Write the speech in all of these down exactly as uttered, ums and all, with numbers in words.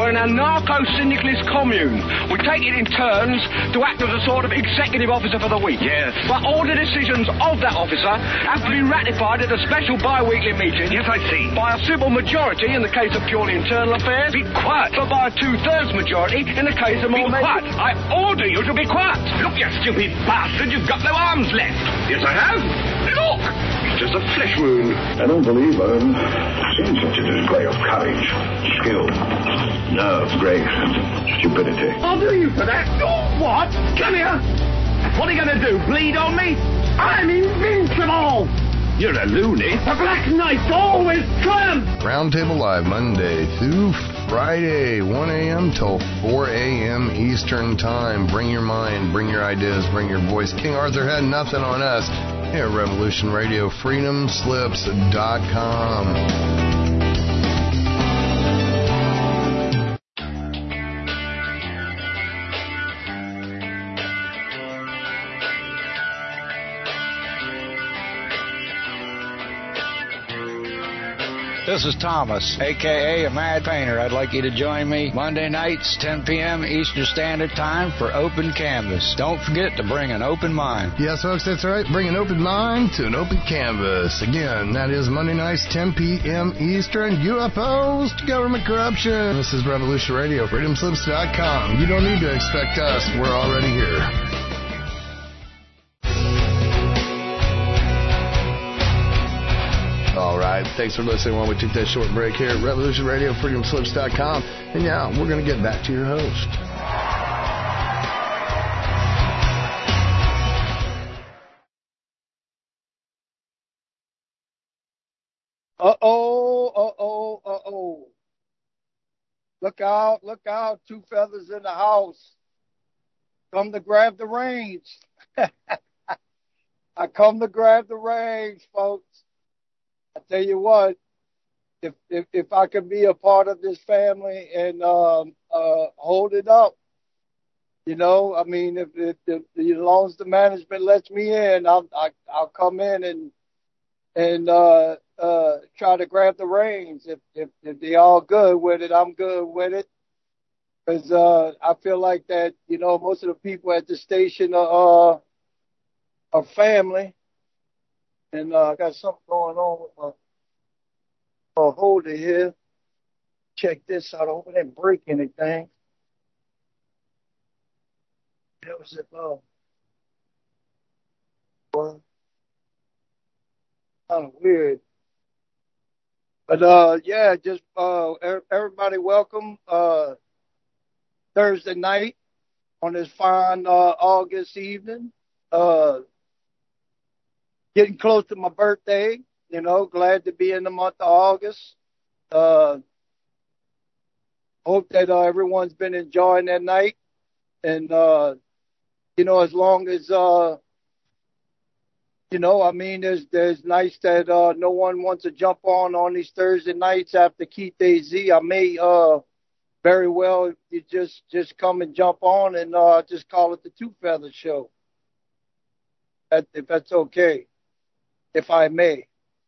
are in a narco-syndicalist commune. We take it in turns to act as a sort of executive officer for the week. Yes. But all the decisions of that officer have to be ratified at a special bi-weekly meeting. Yes, I see. By a civil majority in the case of purely internal affairs. Be quiet. But by a two-thirds majority in the case of more... Be quiet. I order you to be quiet. Look, you stupid bastard, you've got no arms left. Yes, I have. Look. It's just a flesh wound. I don't believe I've seen such a display of courage, skill, nerve, grace, and stupidity. I'll do you for that. Oh, what? Come here. What are you going to do, bleed on me? I'm invincible. You're a loony. The Black Knight always triumphs. Roundtable Live, Monday through Friday, one a.m. till four a.m. Eastern Time. Bring your mind, bring your ideas, bring your voice. King Arthur had nothing on us. Here at Revolution Radio, freedom slips dot com. This is Thomas, a k a. a Mad Painter. I'd like you to join me Monday nights, ten p.m. Eastern Standard Time for Open Canvas. Don't forget to bring an open mind. Yes, folks, that's right. Bring an open mind to an open canvas. Again, that is Monday nights, ten p.m. Eastern. U F Os to government corruption. This is Revolution Radio, freedom slips dot com. You don't need to expect us. We're already here. All right, thanks for listening while we took that short break here at Revolution Radio, freedom slips dot com. And now we're going to get back to your host. Uh-oh, uh-oh, uh-oh. Look out, look out, two feathers in the house. Come to grab the reins. I come to grab the reins, folks. I tell you what, if, if if I could be a part of this family and um, uh, hold it up, you know, I mean, if, if, if as long as the management lets me in, I'll I, I'll come in and and uh, uh, try to grab the reins. If if if they all good with it, I'm good with it. Because uh, I feel like that, you know, most of the people at the station are uh, are family. And uh, I got something going on with my, my holder here. Check this out. I hope I didn't break anything. That was it. Oh. Well, kind of weird. But, uh, yeah, just uh, everybody welcome uh, Thursday night on this fine uh, August evening. Uh Getting close to my birthday, you know, glad to be in the month of August. Uh, hope that uh, everyone's been enjoying that night. And, uh, you know, as long as, uh, you know, I mean, there's, there's nights that uh, no one wants to jump on on these Thursday nights after Keith A Z. I may uh, very well you just, just come and jump on and uh, just call it the Two Feather Show, that, if that's okay. If I may.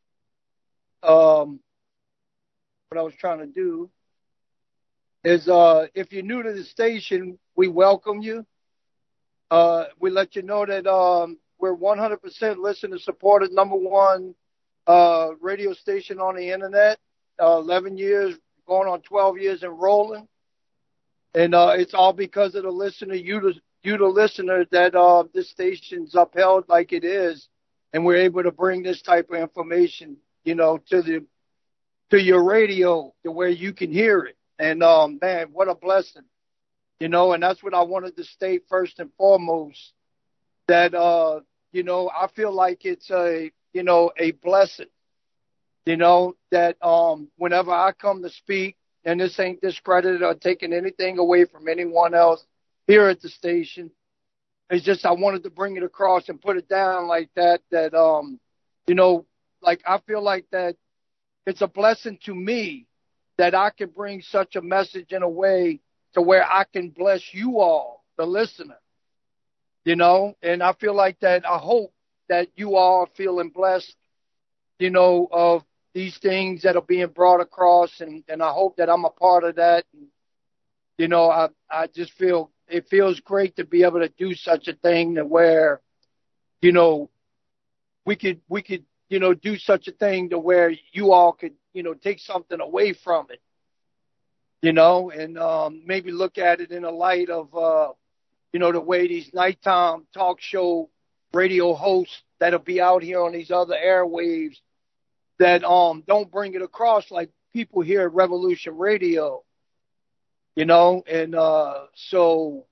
Um, what I was trying to do is, uh, if you're new to the station, we welcome you. Uh, we let you know that um, we're one hundred percent listener supported, number one uh, radio station on the internet. Uh, eleven years, going on twelve years and rolling. And uh, it's all because of the listener, you the, you the listener, that uh, this station's upheld like it is. And we're able to bring this type of information, you know, to the to your radio to where you can hear it. And, um, man, what a blessing, you know, and that's what I wanted to state first and foremost, that, uh, you know, I feel like it's a, you know, a blessing, you know, that um, whenever I come to speak, and this ain't discredited or taking anything away from anyone else here at the station, it's just I wanted to bring it across and put it down like that, that, um, you know, like I feel like that it's a blessing to me that I can bring such a message in a way to where I can bless you all, the listener, you know, and I feel like that I hope that you all are feeling blessed, you know, of these things that are being brought across, and, and I hope that I'm a part of that. And, you know, I, I just feel it feels great to be able to do such a thing to where, you know, we could, we could, you know, do such a thing to where you all could, you know, take something away from it, you know, and um, maybe look at it in a light of, uh, you know, the way these nighttime talk show radio hosts that'll be out here on these other airwaves that um don't bring it across like people here at Revolution Radio, you know, and uh, so,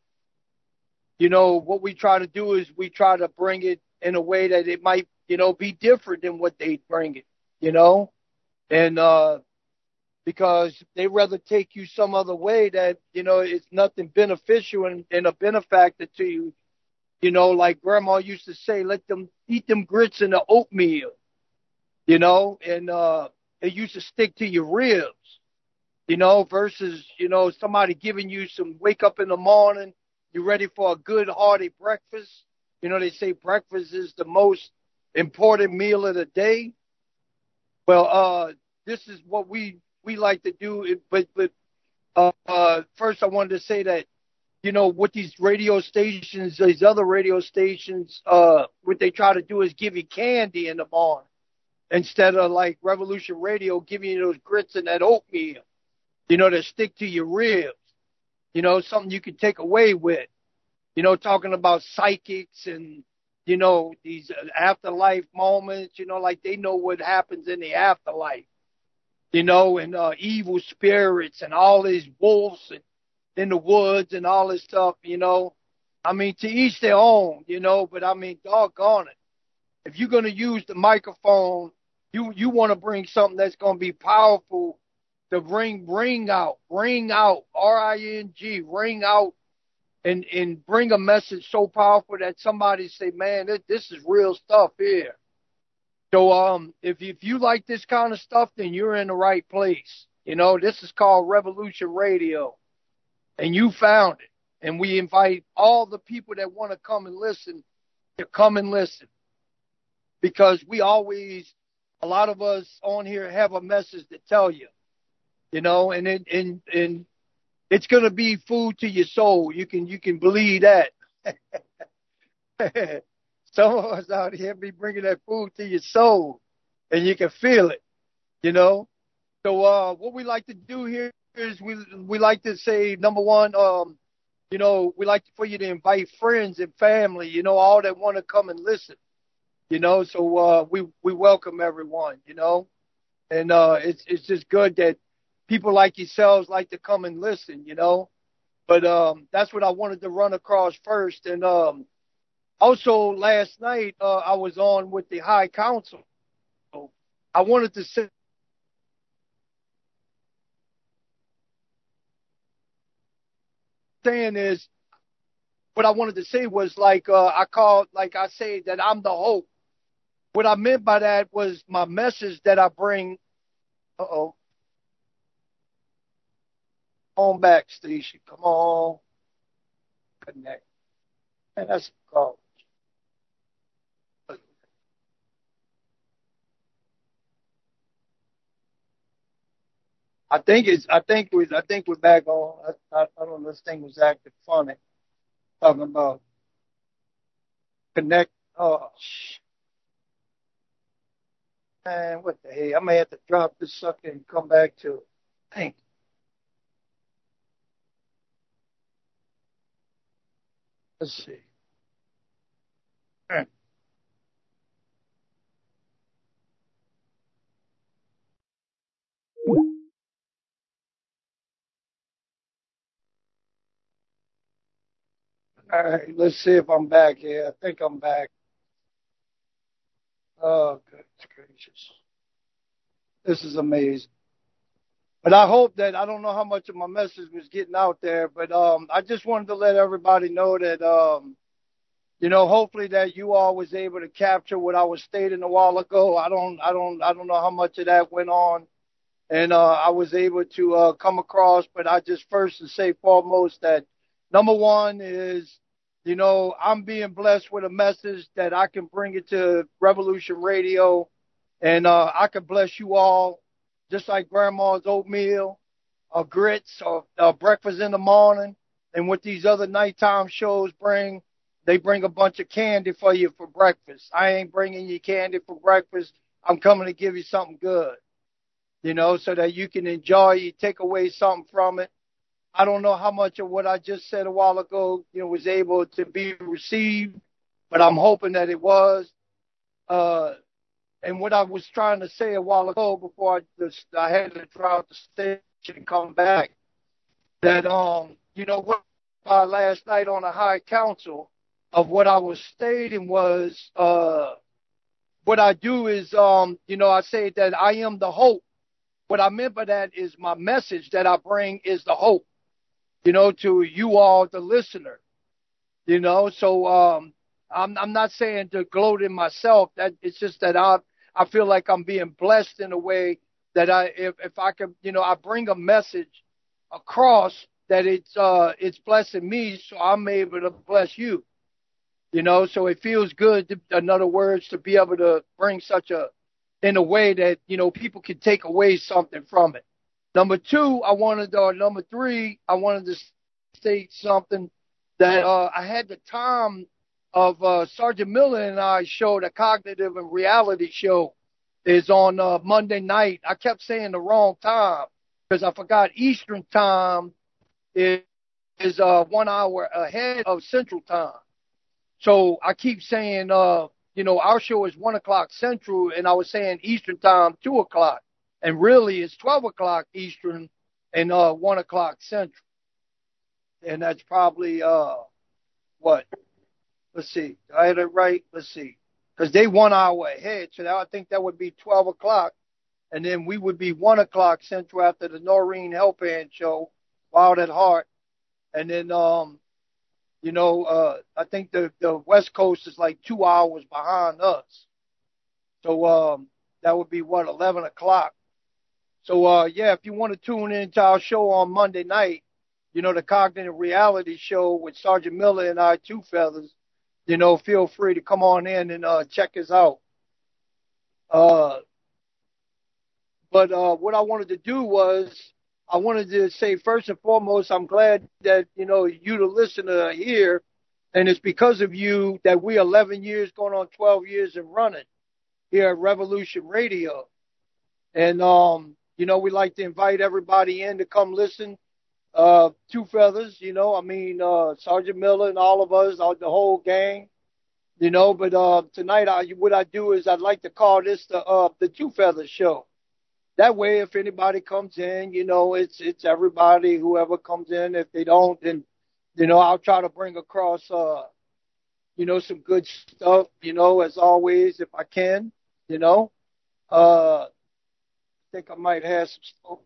you know, what we try to do is we try to bring it in a way that it might, you know, be different than what they bring it, you know, and uh, because they rather take you some other way that, you know, it's nothing beneficial and, and a benefactor to you, you know, like Grandma used to say, let them eat them grits in the oatmeal, you know, and uh, it used to stick to your ribs, you know, versus, you know, somebody giving you some wake up in the morning, you're ready for a good hearty breakfast. You know, they say breakfast is the most important meal of the day. Well, uh, this is what we, we like to do. But, but uh, uh, first I wanted to say that, you know, what these radio stations, these other radio stations, uh, what they try to do is give you candy in the morning instead of like Revolution Radio giving you those grits and that oatmeal, you know, that stick to your ribs, you know, something you can take away with, you know, talking about psychics and, you know, these afterlife moments, you know, like they know what happens in the afterlife, you know, and uh, evil spirits and all these wolves and in the woods and all this stuff, you know. I mean, to each their own, you know, but I mean, doggone it. If you're going to use the microphone, you, you want to bring something that's going to be powerful to bring, bring out, bring out, R I N G, ring out, and, and bring a message so powerful that somebody say, man, this, this is real stuff here. So um, if, if you like this kind of stuff, then you're in the right place. You know, this is called Revolution Radio. And you found it. And we invite all the people that want to come and listen to come and listen. Because we always, a lot of us on here have a message to tell you. You know, and it, and and it's going to be food to your soul. You can you can believe that. Some of us out here be bringing that food to your soul, and you can feel it. You know. So uh, what we like to do here is we we like to say, number one, um, you know, we like for you to invite friends and family. You know, all that want to come and listen. You know, so uh, we we welcome everyone. You know, and uh, it's it's just good that people like yourselves like to come and listen, you know. But um, that's what I wanted to run across first. And um, also last night uh, I was on with the High Council. I wanted to say saying is what I wanted to say was like uh, I called, like I say that I'm the hope. What I meant by that was my message that I bring. Uh-oh. On back, Stacy. Come on. Connect. Man, that's a call. I think it's. I think we. I think we're back on. I, I, I don't know. This thing was acting funny. Talking about connect. Oh, sh- man, what the hell? I may have to drop this sucker and come back to it. Dang. Let's see. All right, let's see if I'm back here. I think I'm back. Oh, goodness gracious. This is amazing. But I hope that, I don't know how much of my message was getting out there, but um, I just wanted to let everybody know that, um, you know, hopefully that you all was able to capture what I was stating a while ago. I don't, I don't, I don't know how much of that went on. And uh, I was able to uh, come across, but I just first to say foremost that number one is, you know, I'm being blessed with a message that I can bring it to Revolution Radio, and uh, I can bless you all, just like Grandma's oatmeal. or grits or uh, breakfast in the morning. And what these other nighttime shows bring, they bring a bunch of candy for you for breakfast. I ain't bringing you candy for breakfast. I'm coming to give you something good, you know, so that you can enjoy, you take away something from it. I don't know how much of what I just said a while ago, you know, was able to be received, but I'm hoping that it was. Uh, and what I was trying to say a while ago before I, just, I had to drop the station and come back, that, um, you know, what uh, last night on the High Council of what I was stating was, uh, what I do is, um, you know, I say that I am the hope. What I meant by that is my message that I bring is the hope, you know, to you all, the listener, you know. So um, I'm, I'm not saying to gloat in myself. That it's just that I I feel like I'm being blessed in a way that I if if I could, you know, I bring a message across that it's uh it's blessing me, so I'm able to bless you, you know. So it feels good, to, in other words, to be able to bring such a in a way that, you know, people can take away something from it. Number two, I wanted, or number three, I wanted to state something that uh, I had the time of uh, Sergeant Miller and I show, the Cognitive and Reality Show, is on uh, Monday night. I kept saying the wrong time because I forgot Eastern time is, is uh, one hour ahead of Central time. So I keep saying, uh, you know, our show is one o'clock Central, and I was saying Eastern time, two o'clock. And really, it's twelve o'clock Eastern and uh, one o'clock Central. And that's probably, uh, what? Let's see. I had it right. Let's see. Because they one hour ahead, so I think that would be twelve o'clock. And then we would be one o'clock Central after the Noreen Helpand show, Wild at Heart. And then, um, you know, uh, I think the, the West Coast is like two hours behind us. So um, that would be, what, eleven o'clock. So, uh, yeah, if you want to tune into our show on Monday night, you know, the Cognitive Reality Show with Sergeant Miller and I, Two Feathers, you know, feel free to come on in and uh, check us out. Uh, but uh, what I wanted to do was, I wanted to say, first and foremost, I'm glad that, you know, you, the listener, are here. And it's because of you that we eleven years, going on twelve years and running here at Revolution Radio. And, um, you know, we like to invite everybody in to come listen. Uh, Two Feathers, you know, I mean, uh, Sergeant Miller and all of us, all, the whole gang, you know. But uh, tonight, I, what I do is I'd like to call this the uh, the Two Feathers Show. That way, if anybody comes in, you know, it's it's everybody, whoever comes in. If they don't, then, you know, I'll try to bring across, uh, you know, some good stuff, you know, as always, if I can, you know. Uh, I think I might have some stuff.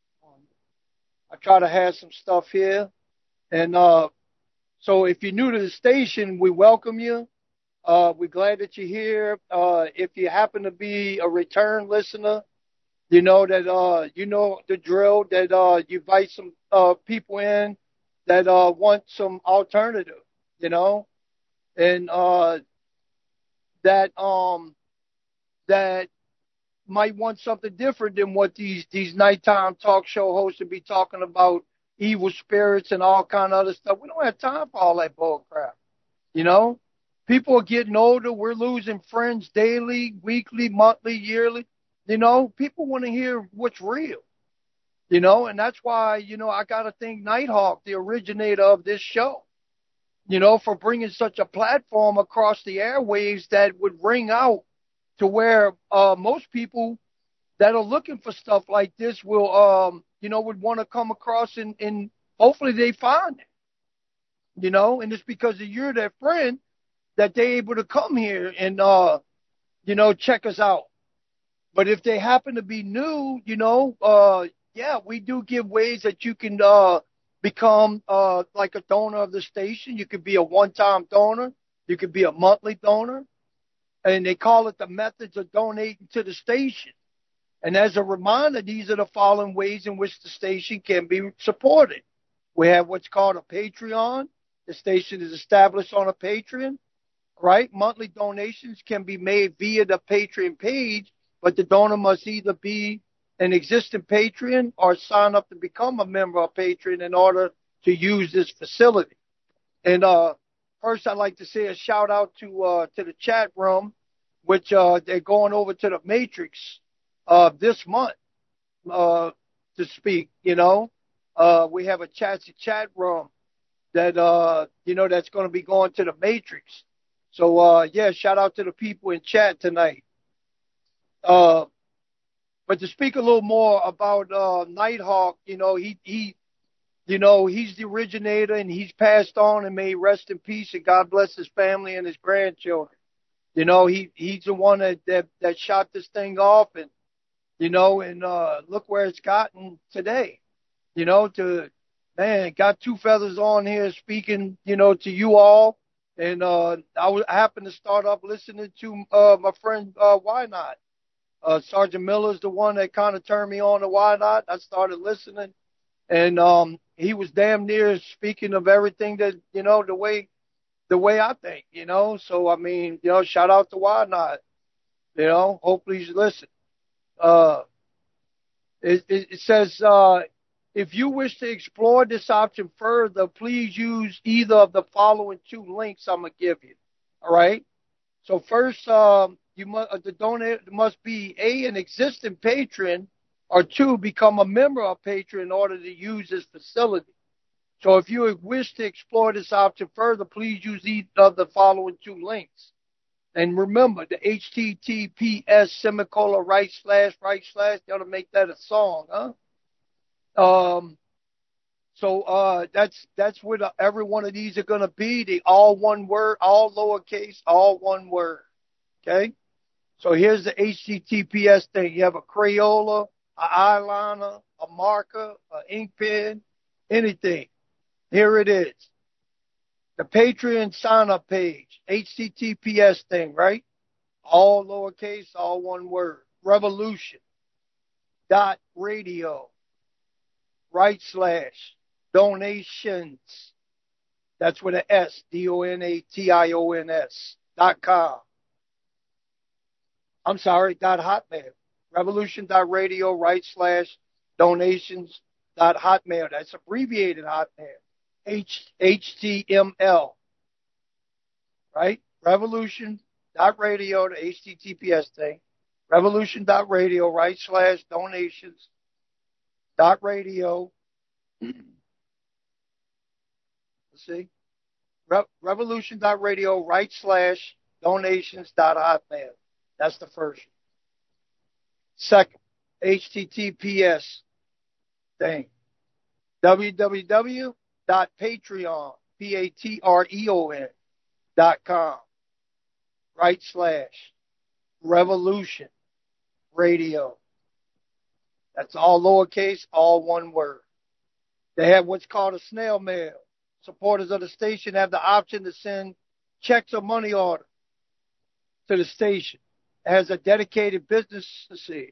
I try to have some stuff here. And uh, so if you're new to the station, we welcome you. Uh, we're glad that you're here. Uh, if you happen to be a return listener, you know that, uh, you know the drill, that uh, you invite some uh, people in that uh, want some alternative, you know, and uh, that um, that might want something different than what these, these nighttime talk show hosts would be talking about, evil spirits and all kind of other stuff. We don't have time for all that bull crap, you know. People are getting older. We're losing friends daily, weekly, monthly, yearly. You know, people want to hear what's real, you know, and that's why, you know, I got to thank Nighthawk, the originator of this show, you know, for bringing such a platform across the airwaves that would ring out to where uh, most people that are looking for stuff like this will, um, you know, would want to come across and, and hopefully they find it, you know, and it's because of you're their friend that they're able to come here and, uh, you know, check us out. But if they happen to be new, you know, uh, yeah, we do give ways that you can uh, become uh, like a donor of the station. You could be a one-time donor. You could be a monthly donor. And they call it the methods of donating to the station. And as a reminder, these are the following ways in which the station can be supported. We have what's called a Patreon. The station is established on a Patreon, right? Monthly donations can be made via the Patreon page, but the donor must either be an existing patron or sign up to become a member or patron in order to use this facility. And uh, first, I'd like to say a shout out to uh, to the chat room, which uh, they're going over to the Matrix uh, this month uh, to speak. You know, uh, we have a chatty chat room that uh, you know that's going to be going to the Matrix. So uh, yeah, shout out to the people in chat tonight. Uh, but to speak a little more about uh, Nighthawk, you know, he he. You know, he's the originator, and he's passed on, and may he rest in peace, and God bless his family and his grandchildren. You know, he he's the one that that, that shot this thing off, and, you know, and uh, look where it's gotten today. You know, to, man, got two feathers on here speaking, you know, to you all. And uh, I, w- I happened to start up listening to uh, my friend uh, Why Not. Uh, Sergeant Miller's the one that kind of turned me on to Why Not. I started listening. And um, he was damn near speaking of everything that, you know, the way the way I think, you know. So, I mean, you know, shout out to Why Not. You know, hopefully he's listening. Uh, it, it, it says, uh, if you wish to explore this option further, please use either of the following two links I'm going to give you. All right? So, first, um, you must, uh, the donor must be, A, an existing patron, or two, become a member or patron in order to use this facility. So if you wish to explore this option further, please use either of the following two links. And remember, the H T T P S semicolon right slash right slash, they ought to make that a song, huh? Um, so uh, that's that's what uh, every one of these are going to be. They all one word, all lowercase, all one word. Okay? So here's the H T T P S thing. You have a Crayola, an eyeliner, a marker, an ink pen, anything. Here it is. The Patreon sign-up page, H T T P S thing, right? All lowercase, all one word. Revolution dot radio, right slash, donations. That's with an S, D O N A T I O N S, dot com. I'm sorry, dot hotmail. Revolution.radio, right slash, donations, dot hotmail. That's abbreviated hotmail. H, HTML. Right? Revolution.radio, the H T T P S thing. Revolution.radio, right slash, donations, dot radio. Let's see. Re- Revolution.radio, right slash, donations, dot hotmail. That's the first one. Second, H T T P S thing. www dot patreon, P A T R E O N, dot com, right slash, revolution, radio. That's all lowercase, all one word. They have what's called a snail mail. Supporters of the station have the option to send checks or money order to the station. It has a dedicated business, let's see.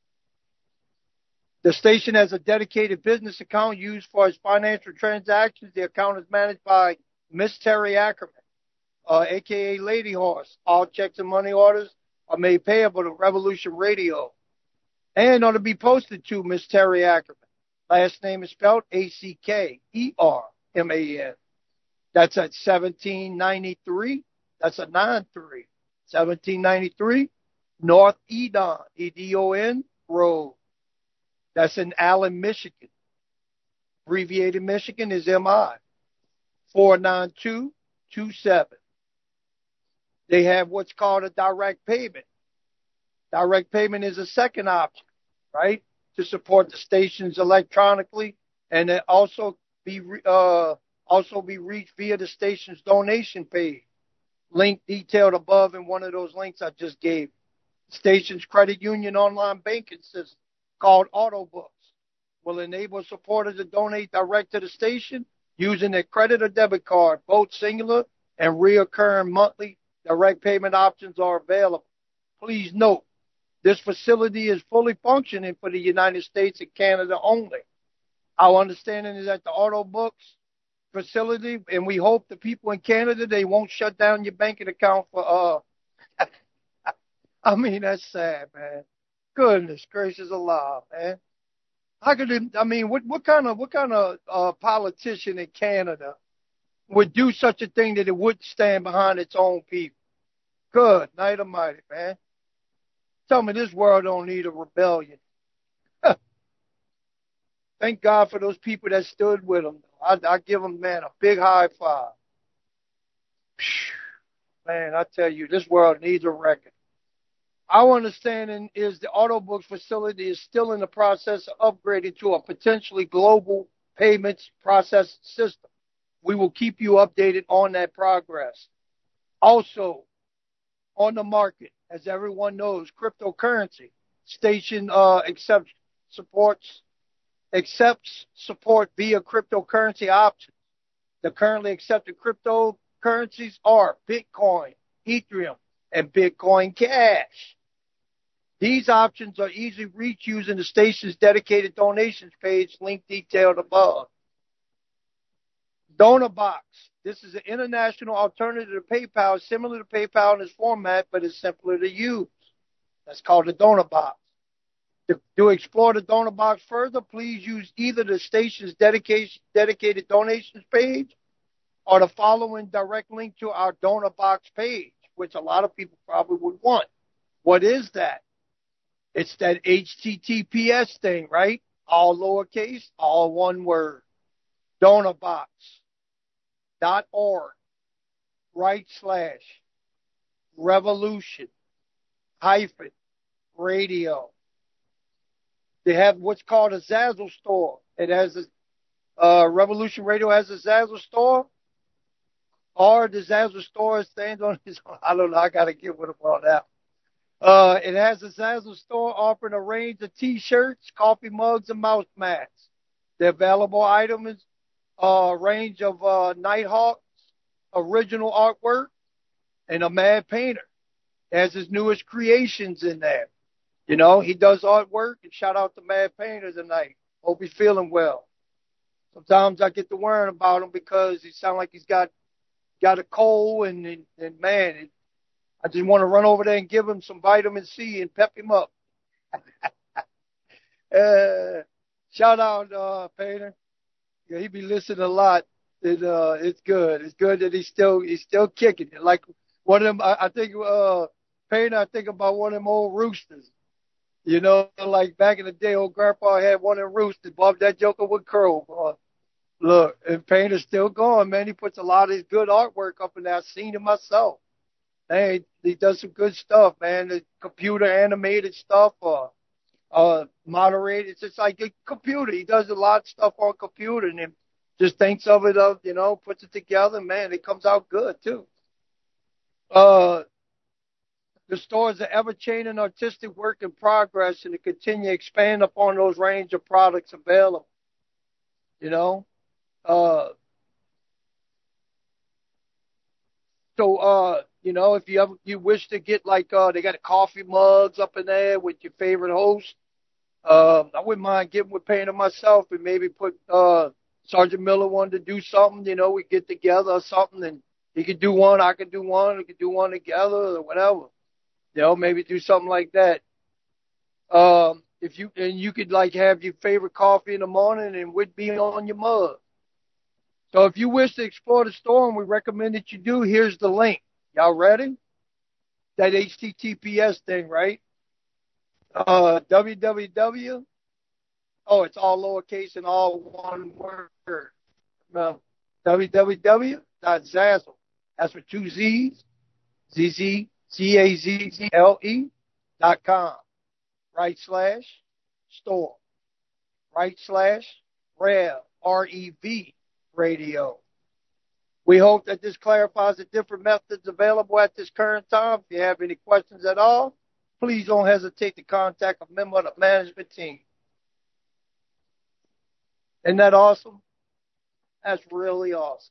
The station has a dedicated business account used for its financial transactions. The account is managed by Miss Terry Ackerman, uh, a k a. Lady Horse. All checks and money orders are made payable to Revolution Radio and are to be posted to Miss Terry Ackerman. Last name is spelled A C K E R M A N. That's at seventeen ninety-three. That's a nine three. seventeen ninety-three North Edon, E D O N Road. That's in Allen, Michigan. Abbreviated Michigan is M I. four nine two two seven. They have what's called a direct payment. Direct payment is a second option, right, to support the stations electronically, and it also be uh, also be reached via the station's donation page. Link detailed above in one of those links I just gave. Station's credit union online banking system, called Autobooks, will enable supporters to donate direct to the station using their credit or debit card. Both singular and reoccurring monthly direct payment options are available. Please note, this facility is fully functioning for the United States and Canada only. Our understanding is that the Autobooks facility, and we hope the people in Canada, they won't shut down your banking account for, uh, I mean, that's sad, man. Goodness gracious alive, man. How could it, I mean, what, what kind of, what kind of, uh, politician in Canada would do such a thing that it wouldn't stand behind its own people? Good night almighty, man. Tell me this world don't need a rebellion. Thank God for those people that stood with them. I, I give them, man, a big high five. Man, I tell you, this world needs a record. Our understanding is the Autobooks facility is still in the process of upgrading to a potentially global payments process system. We will keep you updated on that progress. Also, on the market, as everyone knows, cryptocurrency station uh, accepts supports accepts support via cryptocurrency options. The currently accepted cryptocurrencies are Bitcoin, Ethereum, and Bitcoin Cash. These options are easily reached using the station's dedicated donations page, link detailed above. DonorBox. This is an international alternative to PayPal, similar to PayPal in its format, but it's simpler to use. That's called the DonorBox. To, to explore the DonorBox further, please use either the station's dedicated, dedicated donations page or the following direct link to our DonorBox page, which a lot of people probably would want. What is that? It's that H T T P S thing, right? All lowercase, all one word. DonorBox dot org right slash revolution hyphen radio. They have what's called a Zazzle store. It has a, uh, Revolution Radio has a Zazzle store. Or the Zazzle store stands on its own. I don't know. I got to get with them on that. Uh, it has a Zazzle store offering a range of t-shirts, coffee mugs, and mouse mats. The available items, uh, range of, uh, Nighthawk's original artwork and a Mad Painter. It has his newest creations in there. You know, he does artwork, and shout out to Mad Painter tonight. Hope he's feeling well. Sometimes I get to worrying about him because he sounds like he's got, got a cold and, and, and man, it, I just want to run over there and give him some vitamin C and pep him up. uh, shout out, uh, Painter. Yeah, he be listening a lot. It, uh, it's good. It's good that he's still, he's still kicking it. Like one of them, I, I think, uh, Painter, I think about one of them old roosters. You know, like back in the day, old grandpa had one of them roosters. Bob, that joker would crow. Uh, look, and Painter's still going, man. He puts a lot of his good artwork up in there. I've seen it myself. Hey, he does some good stuff, man. The computer animated stuff, uh, uh, moderated. It's just like a computer. He does a lot of stuff on computer and then just thinks of it, of, you know, puts it together. Man, it comes out good too. Uh, the store is an ever-changing artistic work in progress and to continue to expand upon those range of products available. You know, uh, so, uh, you know, if you ever, you wish to get like, uh, they got coffee mugs up in there with your favorite host. Uh, I wouldn't mind getting with Painter myself and maybe put, uh, Sergeant Miller wanted to do something, you know, we get together or something and he could do one, I could do one, we could do one together or whatever. You know, maybe do something like that. Um, if you, and you could like have your favorite coffee in the morning and would be on your mug. So if you wish to explore the store and we recommend that you do, here's the link. Y'all ready? That H T T P S thing, right? Uh, www. Oh, it's all lowercase and all one word. No, www dot zazzle. That's for two Z's. Z Z C A Z Z L E dot com. Right slash store. Right slash Rev, R E V radio. We hope that this clarifies the different methods available at this current time. If you have any questions at all, please don't hesitate to contact a member of the management team. Isn't that awesome? That's really awesome.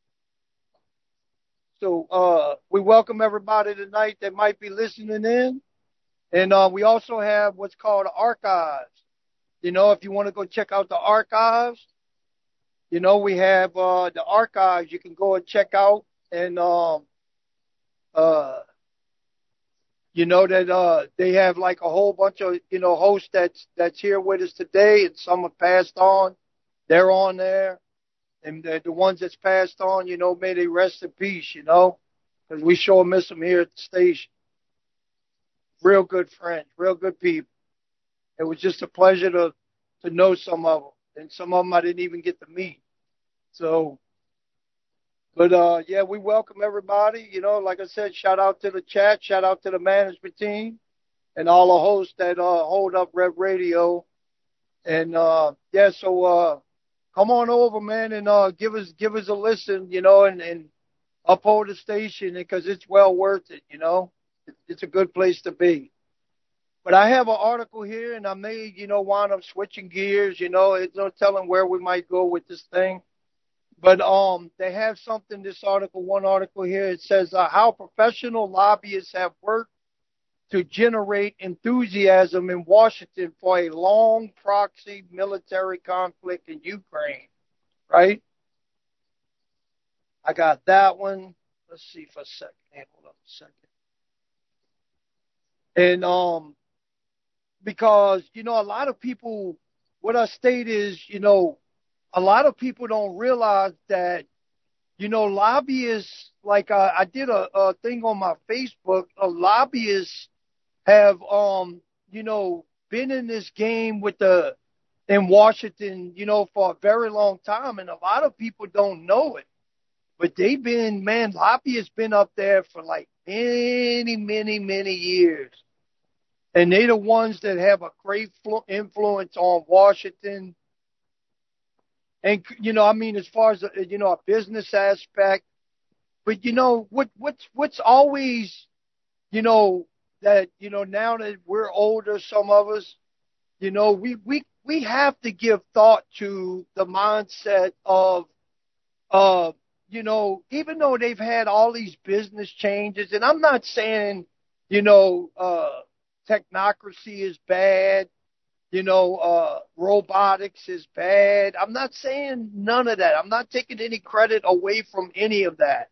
So uh, we welcome everybody tonight that might be listening in. And uh, we also have what's called the archives. You know, if you want to go check out the archives, you know, we have uh, the archives you can go and check out. And um, uh, You know that uh, they have like a whole bunch of, you know, hosts that's that's here with us today, and some have passed on. They're on there, and the, the ones that's passed on, you know, may they rest in peace, you know, because we sure miss them here at the station. Real good friends, real good people. It was just a pleasure to to know some of them, and some of them I didn't even get to meet. So. But, uh, yeah, we welcome everybody. You know, like I said, shout out to the chat, shout out to the management team and all the hosts that uh, hold up Rev Radio. And, uh, yeah, so uh, come on over, man, and uh, give us give us a listen, you know, and, and uphold the station because it's well worth it, you know. It's a good place to be. But I have an article here, and I may, you know, wind up switching gears, you know. It's no telling where we might go with this thing. But um, they have something, this article, one article here, it says uh, how professional lobbyists have worked to generate enthusiasm in Washington for a long proxy military conflict in Ukraine, right? I got that one. Let's see for a second. Hey, hold on a second. And um, because, you know, a lot of people, what I state is, you know, a lot of people don't realize that, you know, lobbyists, like uh, I did a, a thing on my Facebook, uh, lobbyists have, um, you know, been in this game with the, in Washington, you know, for a very long time. And a lot of people don't know it. But they've been, man, lobbyists been up there for like many, many, many years. And they're the ones that have a great influence on Washington. And, you know, I mean, as far as, you know, a business aspect, but, you know, what, what's, what's always, you know, that, you know, now that we're older, some of us, you know, we, we, we have to give thought to the mindset of, uh, you know, even though they've had all these business changes, and I'm not saying, you know, uh, technocracy is bad. You know, uh, robotics is bad. I'm not saying none of that. I'm not taking any credit away from any of that.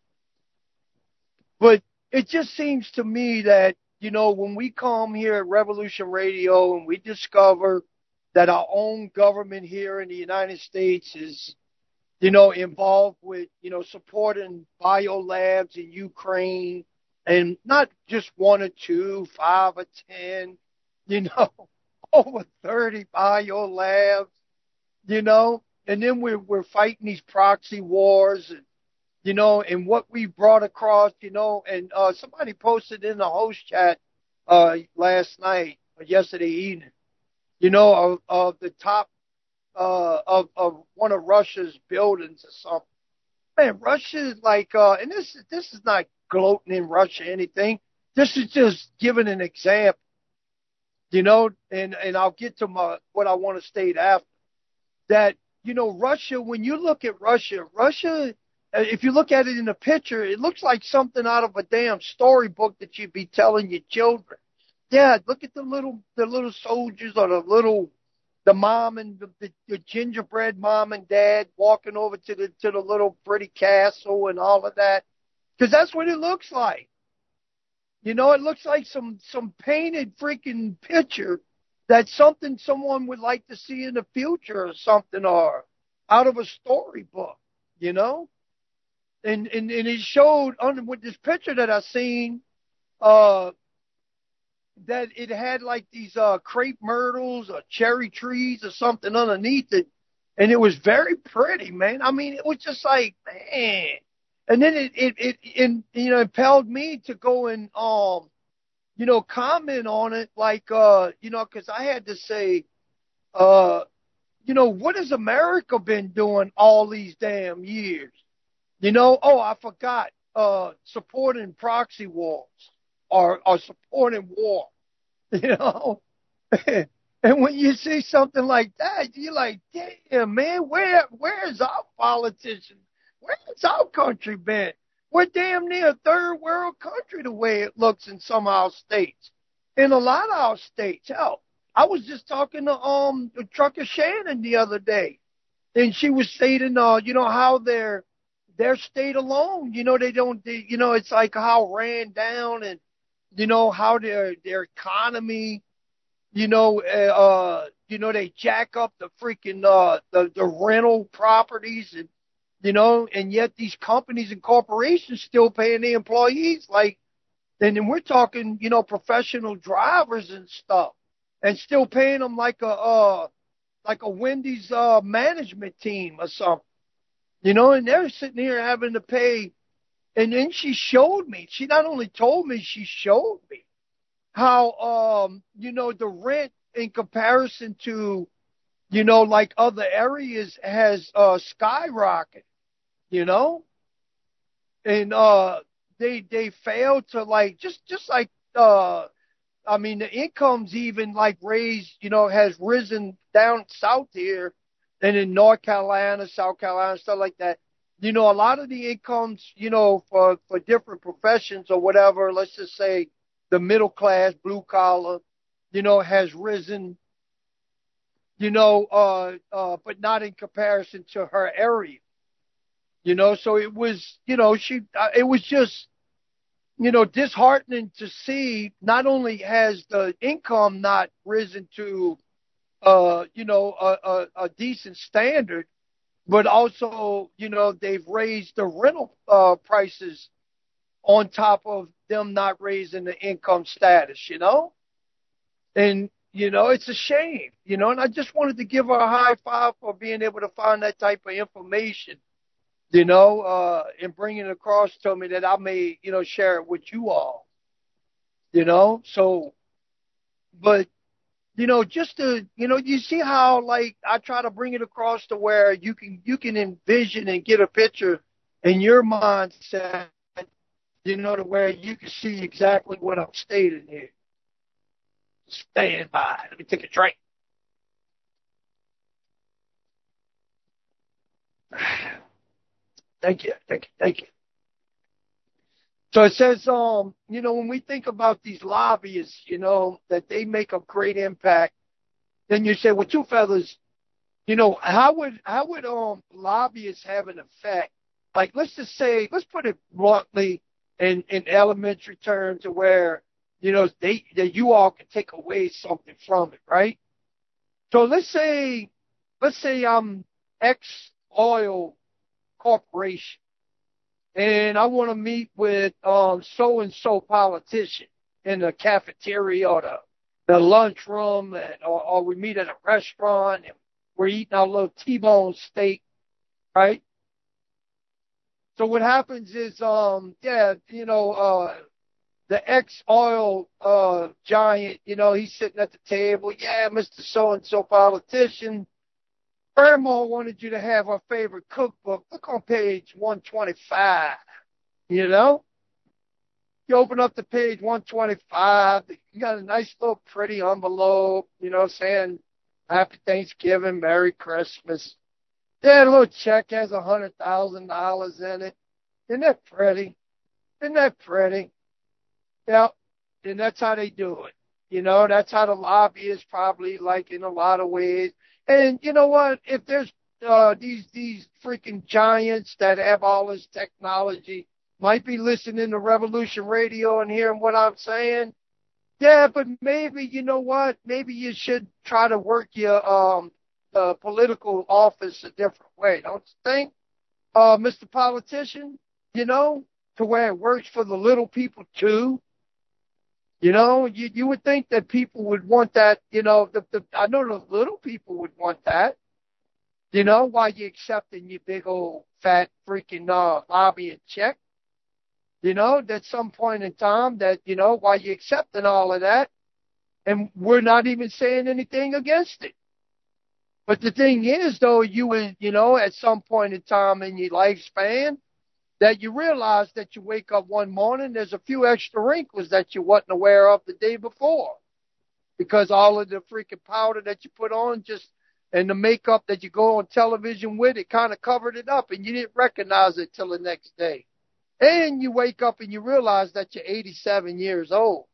But it just seems to me that, you know, when we come here at Revolution Radio and we discover that our own government here in the United States is, you know, involved with, you know, supporting biolabs in Ukraine, and not just one or two, five or ten, you know, over thirty bio labs, you know, and then we're, we're fighting these proxy wars, and, you know, and what we brought across, you know, and uh, somebody posted in the host chat uh, last night or yesterday evening, you know, of, of the top uh, of, of one of Russia's buildings or something. Man, Russia is like, uh, and this, this is not gloating in Russia or anything. This is just giving an example. You know, and, and I'll get to my, what I want to state after. That, you know, Russia, when you look at Russia, Russia, if you look at it in a picture, it looks like something out of a damn storybook that you'd be telling your children. Yeah, look at the little, the little soldiers or the little, the mom and the, the, the gingerbread mom and dad walking over to the, to the little pretty castle and all of that. Because that's what it looks like. You know, it looks like some, some painted freaking picture that's something someone would like to see in the future or something, or out of a storybook, you know? And, and, and it showed on with this picture that I seen, uh, that it had like these, uh, crepe myrtles or cherry trees or something underneath it. And it was very pretty, man. I mean, it was just like, man. And then it, it, it, it, you know, impelled me to go and, um, you know, comment on it, like, uh, you know, because I had to say, uh, you know, what has America been doing all these damn years? You know, oh, I forgot, uh, supporting proxy wars or, or supporting war, you know? And when you see something like that, you're like, damn, man, where, where's our politicians? Where's our country been? We're damn near a third world country the way it looks in some of our states. In a lot of our states. Hell, I was just talking to um Trucker Shannon the other day, and she was stating, uh, you know, how their their state alone, you know, they don't, they, you know, it's like how ran down, and you know, how their, their economy, you know, uh, you know, they jack up the freaking, uh, the, the rental properties and, you know, and yet these companies and corporations still paying the employees like, and then we're talking, you know, professional drivers and stuff and still paying them like a, uh, like a Wendy's, uh, management team or something, you know, and they're sitting here having to pay. And then she showed me, she not only told me, she showed me how, um, you know, the rent in comparison to, you know, like other areas has, uh, skyrocketed, you know, and, uh, they, they failed to like, just, just like, uh, I mean, the incomes even like raised, you know, has risen down south here and in North Carolina, South Carolina, stuff like that. You know, a lot of the incomes, you know, for, for different professions or whatever, let's just say the middle class, blue collar, you know, has risen, you know, uh, uh, but not in comparison to her area, you know, so it was, you know, she, uh, it was just, you know, disheartening to see not only has the income not risen to, uh, you know, a, a, a decent standard, but also, you know, they've raised the rental uh, prices on top of them not raising the income status, you know? And, you know, it's a shame, you know, and I just wanted to give her a high five for being able to find that type of information, you know, uh, and bring it across to me that I may, you know, share it with you all, you know? So, but, you know, just to, you know, you see how, like, I try to bring it across to where you can, you can envision and get a picture in your mindset, you know, to where you can see exactly what I'm stating here. Stand by. Let me take a drink. Thank you. Thank you. Thank you. So it says, um, you know, when we think about these lobbyists, you know, that they make a great impact, then you say, well, Two Feathers, you know, how would, how would, um, lobbyists have an effect? Like, let's just say, let's put it bluntly in, in elementary terms to where, you know, they, that you all can take away something from it, right? So let's say, let's say I'm X Oil Corporation and I want to meet with, um, so-and-so politician in the cafeteria or the, the lunchroom, and, or, or we meet at a restaurant and we're eating our little T-bone steak, right? So what happens is, um, yeah, you know, uh, the ex-oil, uh, giant, you know, he's sitting at the table. Yeah, Mister So-and-so politician. Irma wanted you to have our favorite cookbook. Look on page one twenty-five, you know? You open up to page one twenty-five. You got a nice little pretty envelope, you know, saying Happy Thanksgiving, Merry Christmas. Yeah, a little check has a hundred thousand dollars in it. Isn't that pretty? Isn't that pretty? Yeah, and that's how they do it. You know, that's how the lobby is probably like in a lot of ways. And you know what? If there's uh, these these freaking giants that have all this technology, might be listening to Revolution Radio and hearing what I'm saying. Yeah, but maybe, you know what? Maybe you should try to work your um uh, political office a different way, don't you think, uh, Mister Politician? You know, to where it works for the little people too. You know, you you would think that people would want that. You know, the, the I know the little people would want that. You know, while you accepting your big old fat freaking uh, lobbying check. You know, at some point in time that, you know, while you're accepting all of that, and we're not even saying anything against it. But the thing is, though, you would, you know, at some point in time in your lifespan, that you realize that you wake up one morning, there's a few extra wrinkles that you wasn't aware of the day before. Because all of the freaking powder that you put on just, and the makeup that you go on television with, it kind of covered it up, and you didn't recognize it till the next day. And you wake up and you realize that you're eighty-seven years old.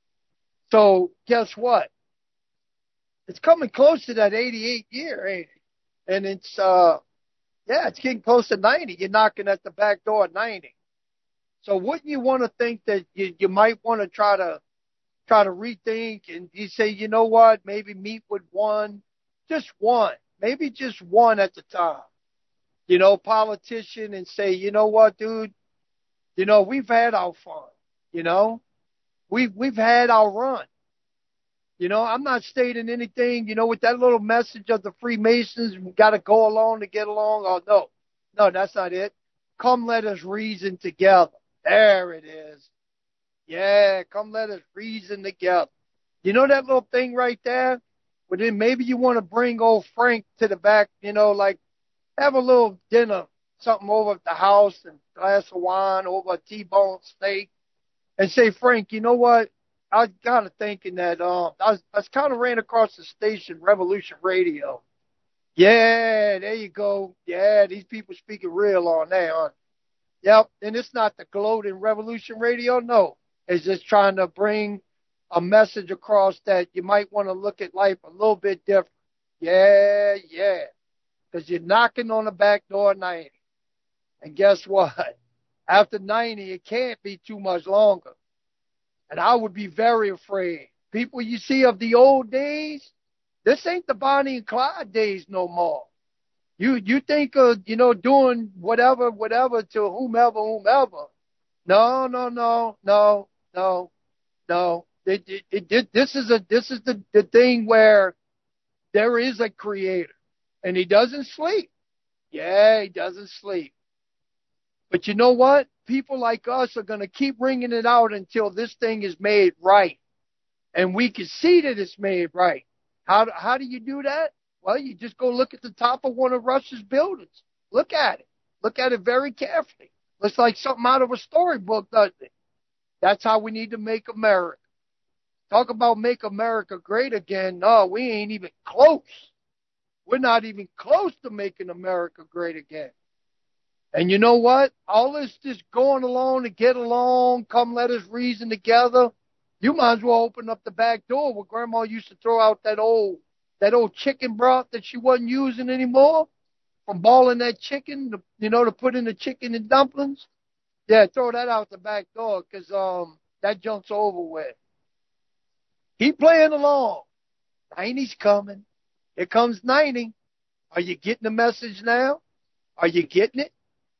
So guess what? It's coming close to that eighty-eight year, ain't it? And it's, uh, yeah, it's getting close to ninety. You're knocking at the back door at ninety. So wouldn't you want to think that you, you might want to try to try to rethink and you say, you know what, maybe meet with one, just one, maybe just one at the time, you know, politician, and say, you know what, dude, you know, we've had our fun, you know, we've, we've had our run. You know, I'm not stating anything, you know, with that little message of the Freemasons, we got to go along to get along. Oh, no, no, that's not it. Come, let us reason together. There it is. Yeah, come let us reason together. You know that little thing right there? Well, then maybe you want to bring old Frank to the back, you know, like have a little dinner, something over at the house, and a glass of wine, over a T-bone steak, and say, Frank, you know what? I got to thinking that um, I was, I was kind of ran across the station, Revolution Radio. Yeah, there you go. Yeah, these people speaking real on there, aren't they? Yep, and it's not the gloating Revolution Radio, no. It's just trying to bring a message across that you might want to look at life a little bit different. Yeah, yeah, because you're knocking on the back door at ninety. And guess what? After ninety, it can't be too much longer. And I would be very afraid. People you see of the old days, this ain't the Bonnie and Clyde days no more. You you think of, you know, doing whatever, whatever to whomever, whomever. No, no, no, no, no, no. It, it, it, it, this is a this is the, the thing where there is a creator, and he doesn't sleep. Yeah, he doesn't sleep. But you know what? People like us are going to keep bringing it out until this thing is made right, and we can see that it's made right. How how do you do that? Well, you just go look at the top of one of Russia's buildings. Look at it. Look at it very carefully. Looks like something out of a storybook, doesn't it? That's how we need to make America. Talk about make America great again. No, we ain't even close. We're not even close to making America great again. And you know what? All this just going along to get along, come let us reason together. You might as well open up the back door where Grandma used to throw out that old that old chicken broth that she wasn't using anymore from boiling that chicken, to, you know, to put in the chicken and dumplings. Yeah, throw that out the back door because um, that junk's over with. Keep playing along. ninety's coming. Here comes ninety. Are you getting the message now? Are you getting it?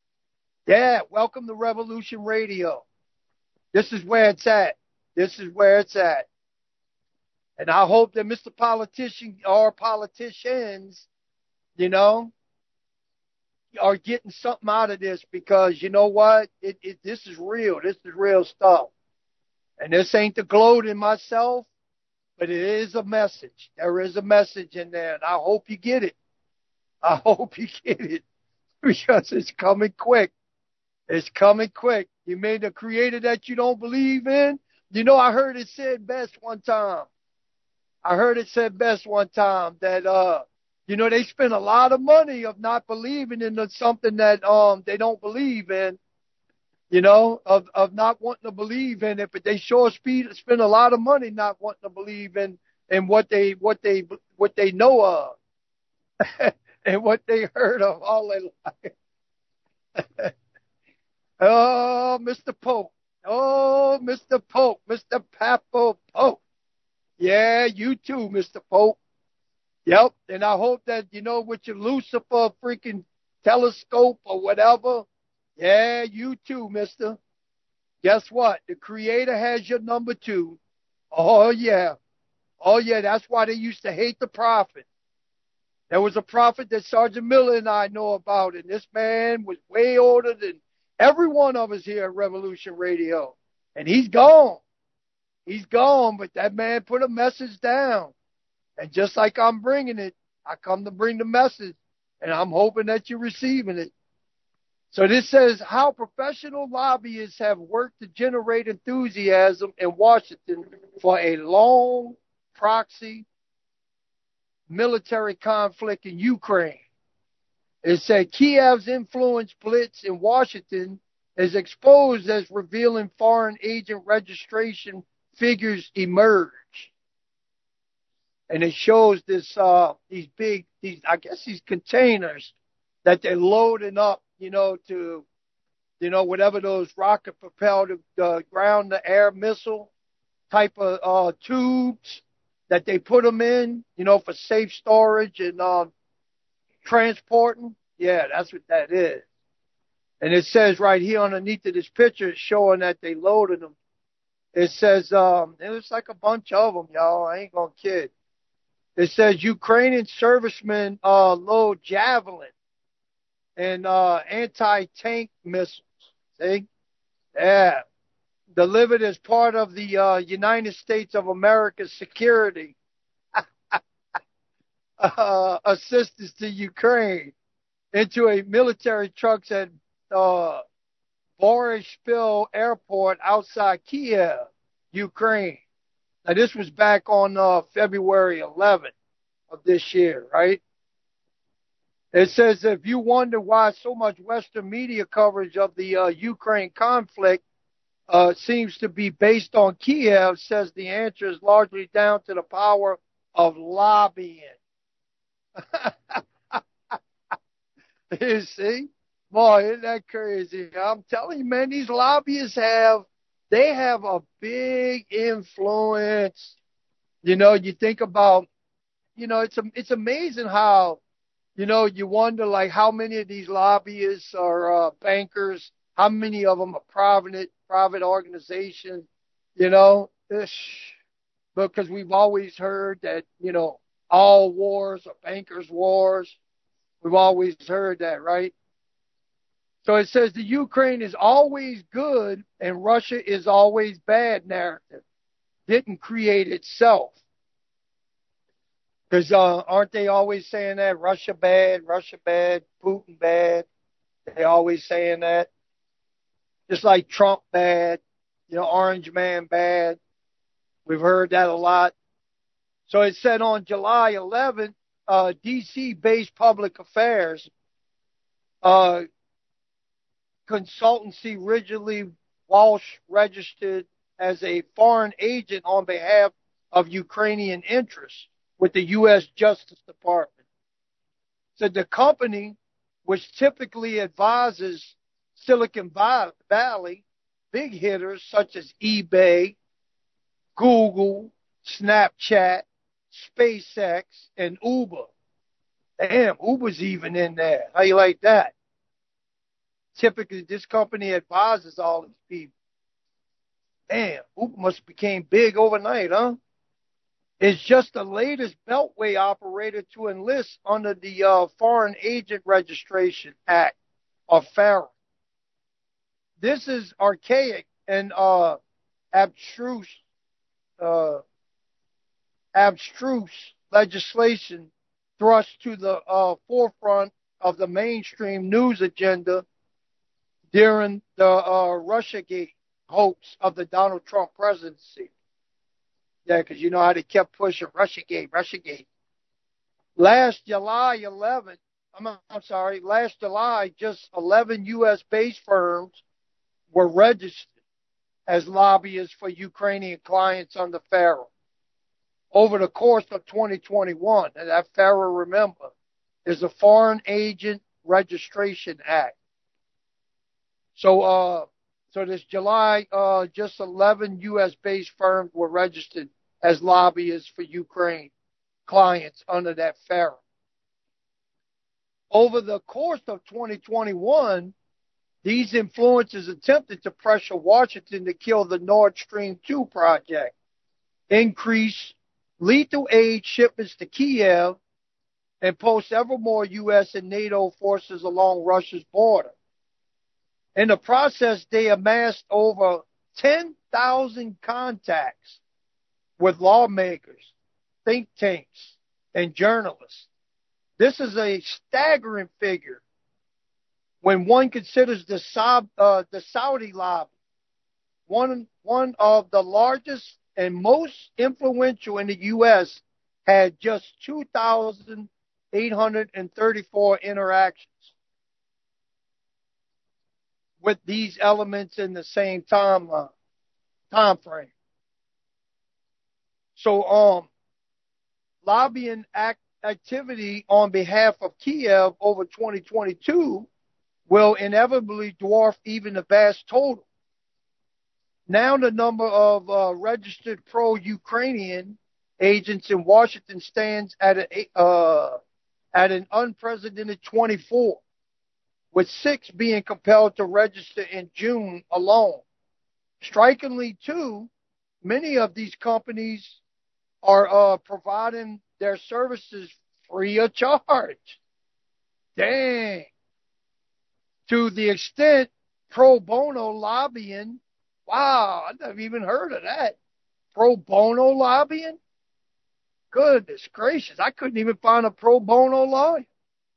Yeah, welcome to Revolution Radio. This is where it's at. This is where it's at. And I hope that Mister Politician or politicians, you know, are getting something out of this because you know what? It, it, this is real. This is real stuff. And this ain't the gloat in myself, but it is a message. There is a message in there, and I hope you get it. I hope you get it because it's coming quick. It's coming quick. You made a creator that you don't believe in. You know, I heard it said best one time. I heard it said best one time that, uh, you know, they spend a lot of money of not believing in something that um they don't believe in, you know, of, of not wanting to believe in it, but they sure speed, spend a lot of money not wanting to believe in, in what they what they what they know of and what they heard of all their life. Oh, Mister Pope. Oh, Mister Pope, Mister Papo Pope. Yeah, you too, Mister Pope. Yep, and I hope that, you know, with your Lucifer freaking telescope or whatever, yeah, you too, mister. Guess what? The Creator has your number two. Oh, yeah. Oh, yeah, that's why they used to hate the prophet. There was a prophet that Sergeant Miller and I know about, and this man was way older than every one of us here at Revolution Radio. And he's gone. He's gone, but that man put a message down. And just like I'm bringing it, I come to bring the message, and I'm hoping that you're receiving it. So this says how professional lobbyists have worked to generate enthusiasm in Washington for a long proxy military conflict in Ukraine. It said Kiev's influence blitz in Washington is exposed as revealing foreign agent registration figures emerge. And it shows this, uh, these big, these, I guess these containers that they're loading up, you know, to, you know, whatever those rocket-propelled uh, ground-to-air missile type of uh, tubes that they put them in, you know, for safe storage and uh, transporting. Yeah, that's what that is. And it says right here underneath of this picture, it's showing that they loaded them. It says, um, it was like a bunch of them, y'all. I ain't gonna kid. It says Ukrainian servicemen uh, load Javelin and uh, anti-tank missiles. See? Yeah. Delivered as part of the uh, United States of America's security uh, assistance to Ukraine into a military trucks at uh, Boryspil Airport outside Kiev, Ukraine. Now, this was back on uh, February eleventh of this year, right? It says, if you wonder why so much Western media coverage of the uh, Ukraine conflict uh, seems to be based on Kiev, says the answer is largely down to the power of lobbying. You see? Boy, isn't that crazy? I'm telling you, man, these lobbyists have, they have a big influence. You know, you think about, you know, it's, it's amazing how, you know, you wonder, like, how many of these lobbyists are uh, bankers, how many of them are private, private organizations, you know, because we've always heard that, you know, all wars are bankers' wars. We've always heard that, right? So it says the Ukraine is always good and Russia is always bad narrative. Didn't create itself. Because uh, aren't they always saying that? Russia bad, Russia bad, Putin bad. They always saying that. Just like Trump bad, you know, Orange Man bad. We've heard that a lot. So it said on July eleventh, uh, D C-based public affairs uh, consultancy Ridgely Walsh registered as a foreign agent on behalf of Ukrainian interests with the U S Justice Department. So the company, which typically advises Silicon Valley big hitters such as eBay, Google, Snapchat, SpaceX, and Uber. Damn, Uber's even in there. How you like that? Typically, this company advises all these people. Damn, Uber must have became big overnight, huh? It's just the latest Beltway operator to enlist under the uh, Foreign Agent Registration Act, or FARA. This is archaic and uh, abstruse, uh, abstruse legislation thrust to the uh, forefront of the mainstream news agenda during the uh, Russiagate hoax of the Donald Trump presidency. Yeah, because you know how they kept pushing Russiagate, Russiagate. Last July eleventh, I'm, I'm sorry, last July, just eleven U S-based firms were registered as lobbyists for Ukrainian clients under FARA. Over the course of twenty twenty-one, and that FARA, remember, is the Foreign Agent Registration Act. So, uh, so this July, uh, just eleven U S-based firms were registered as lobbyists for Ukraine clients under that FARA. Over the course of twenty twenty-one, these influencers attempted to pressure Washington to kill the Nord Stream two project, increase lethal aid shipments to Kiev, and post several more U S and NATO forces along Russia's border. In the process, they amassed over ten thousand contacts with lawmakers, think tanks, and journalists. This is a staggering figure when one considers the, uh, the Saudi lobby, one, one of the largest and most influential in the U S, had just two thousand eight hundred thirty-four interactions with these elements in the same timeline, time frame. So, um, lobbying act activity on behalf of Kiev over twenty twenty-two will inevitably dwarf even the vast total. Now the number of uh, registered pro-Ukrainian agents in Washington stands at a, uh, at an unprecedented twenty-four, with six being compelled to register in June alone. Strikingly, too, many of these companies are uh, providing their services free of charge. Dang. To the extent pro bono lobbying, wow, I've never even heard of that. Pro bono lobbying? Goodness gracious, I couldn't even find a pro bono lawyer.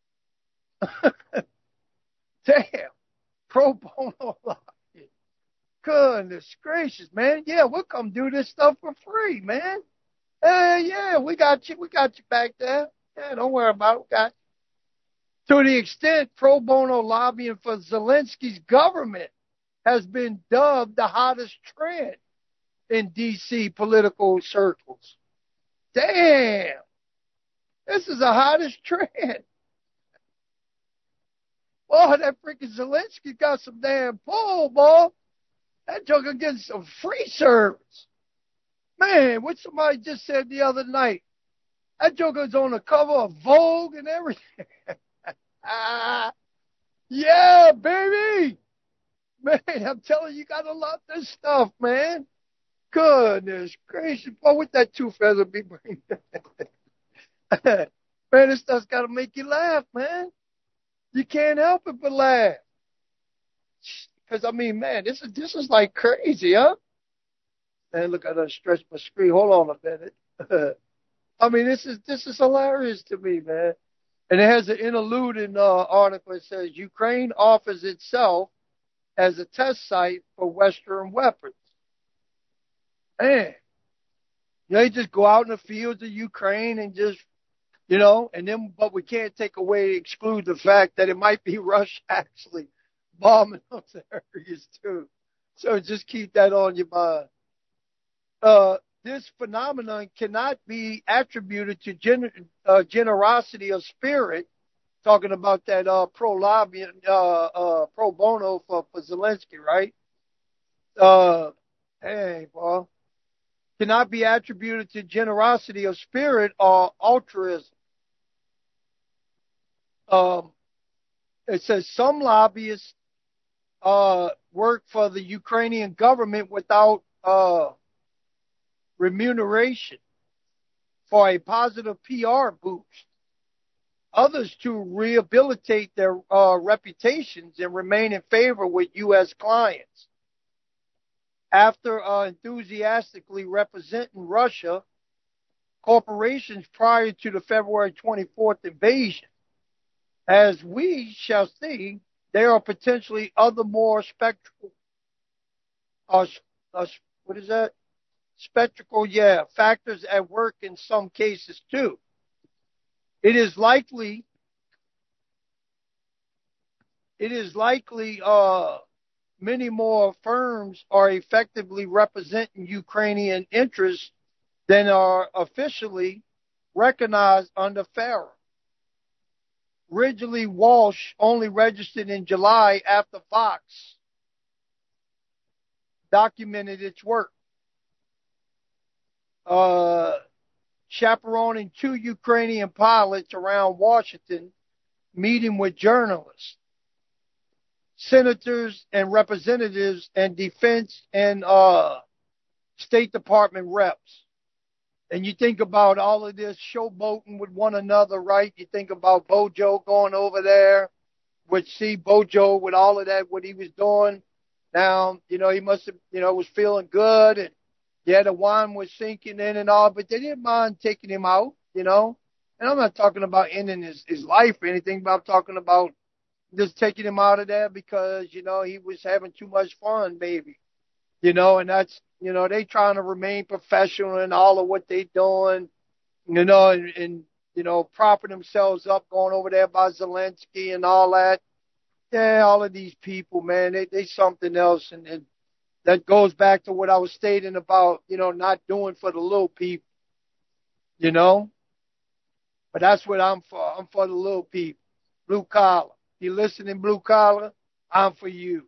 Damn, pro bono lobbying. Goodness gracious, man. Yeah, we'll come do this stuff for free, man. Hey, yeah, we got you. We got you back there. Yeah, don't worry about it. We got you. To the extent pro bono lobbying for Zelensky's government has been dubbed the hottest trend in D C political circles. Damn. This is the hottest trend. Boy, that freaking Zelensky got some damn pull, boy. That joker getting some free service. Man, what somebody just said the other night. That joker's on the cover of Vogue and everything. Ah, yeah, baby. Man, I'm telling you, you gotta love this stuff, man. Goodness gracious. Boy, what that two feather be bringing? Man, this stuff's gotta make you laugh, man. You can't help it but laugh. Because, I mean, man, this is this is like crazy, huh? Man, look, I done stretched my screen. Hold on a minute. I mean, this is this is hilarious to me, man. And it has an interlude uh, article. It says, Ukraine offers itself as a test site for Western weapons. Man, you know, you just go out in the fields of Ukraine and just, you know, and then, but we can't take away, exclude the fact that it might be Russia actually bombing those areas too. So just keep that on your mind. Uh, this phenomenon cannot be attributed to gen- uh, generosity of spirit, talking about that uh, pro-lobby, uh, uh, pro bono for, for Zelensky, right? Uh, hey, well, cannot be attributed to generosity of spirit or altruism. Um, it says some lobbyists uh, work for the Ukrainian government without uh, remuneration for a positive P R boost. Others to rehabilitate their uh, reputations and remain in favor with U S clients. After uh, enthusiastically representing Russia, corporations prior to the February twenty-fourth invasion, as we shall see, there are potentially other more spectral, uh, uh, what is that? Spectacle, yeah, factors at work in some cases too. It is likely, it is likely, uh, many more firms are effectively representing Ukrainian interests than are officially recognized under FARA. Ridgely Walsh only registered in July after Fox documented its work. Uh, chaperoning two Ukrainian pilots around Washington, meeting with journalists, senators and representatives, and defense and uh, State Department reps. And you think about all of this showboating with one another, right? You think about Bojo going over there, which see Bojo with all of that, what he was doing. Now, you know, he must have, you know, was feeling good, and yeah, the wine was sinking in and all, but they didn't mind taking him out, you know. And I'm not talking about ending his, his life or anything, but I'm talking about just taking him out of there because, you know, he was having too much fun, maybe. You know, and that's, you know, they trying to remain professional in all of what they doing, you know, and, and, you know, propping themselves up going over there by Zelensky and all that. Yeah, all of these people, man, they, they something else. And, and that goes back to what I was stating about, you know, not doing for the little people, you know. But that's what I'm for. I'm for the little people, blue collar. you're listening, blue collar, I'm for you.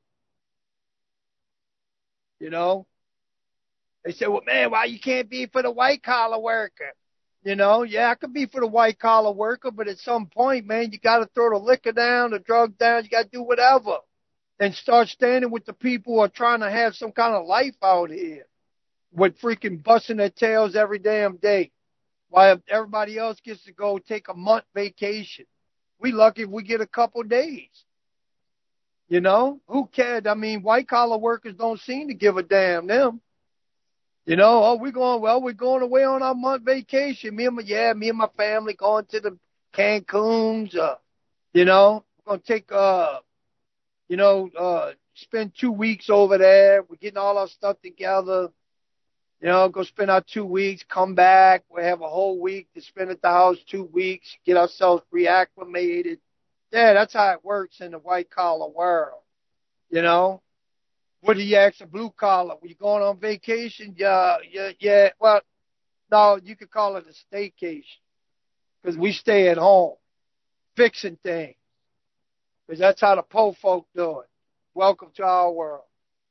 You know? They say, well, man, why you can't be for the white collar worker? You know, yeah, I could be for the white collar worker, but at some point, man, you got to throw the liquor down, the drug down, you got to do whatever. And start standing with the people who are trying to have some kind of life out here with freaking busting their tails every damn day. While everybody else gets to go take a month vacation. We lucky if we get a couple days. You know, who cares? I mean, white collar workers don't seem to give a damn, them. You know, oh, we're going, well, we're going away on our month vacation. Me and my, yeah, me and my family going to the Cancun's, uh, you know, we're going to take, uh, you know, uh, spend two weeks over there. We're getting all our stuff together. You know, go spend our two weeks, come back. We have a whole week to spend at the house, two weeks, get ourselves reacclimated. Yeah, that's how it works in the white collar world. You know? What do you ask a blue collar? Were you going on vacation? Yeah, yeah, yeah. Well, no, you could call it a staycation. Because we stay at home, fixing things. Because that's how the po folk do it. Welcome to our world.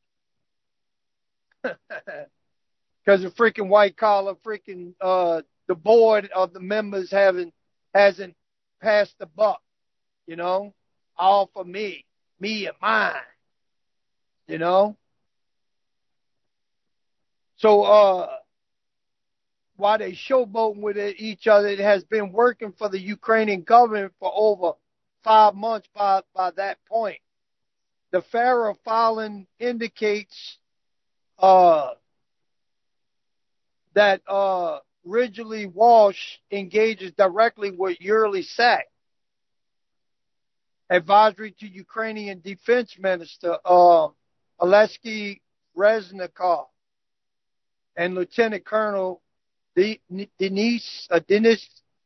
Because the freaking white collar, freaking, uh, the board of the members haven't, hasn't passed the buck, you know? All for me, me and mine, you know? So, uh, while they showboating with it, each other, it has been working for the Ukrainian government for over five months by, by that point. The FARA filing indicates, uh, that uh, Ridgely Walsh engages directly with Yuri Sak, advisory to Ukrainian Defense Minister uh, Alexei Reznikov, and Lieutenant Colonel Denis uh, Denis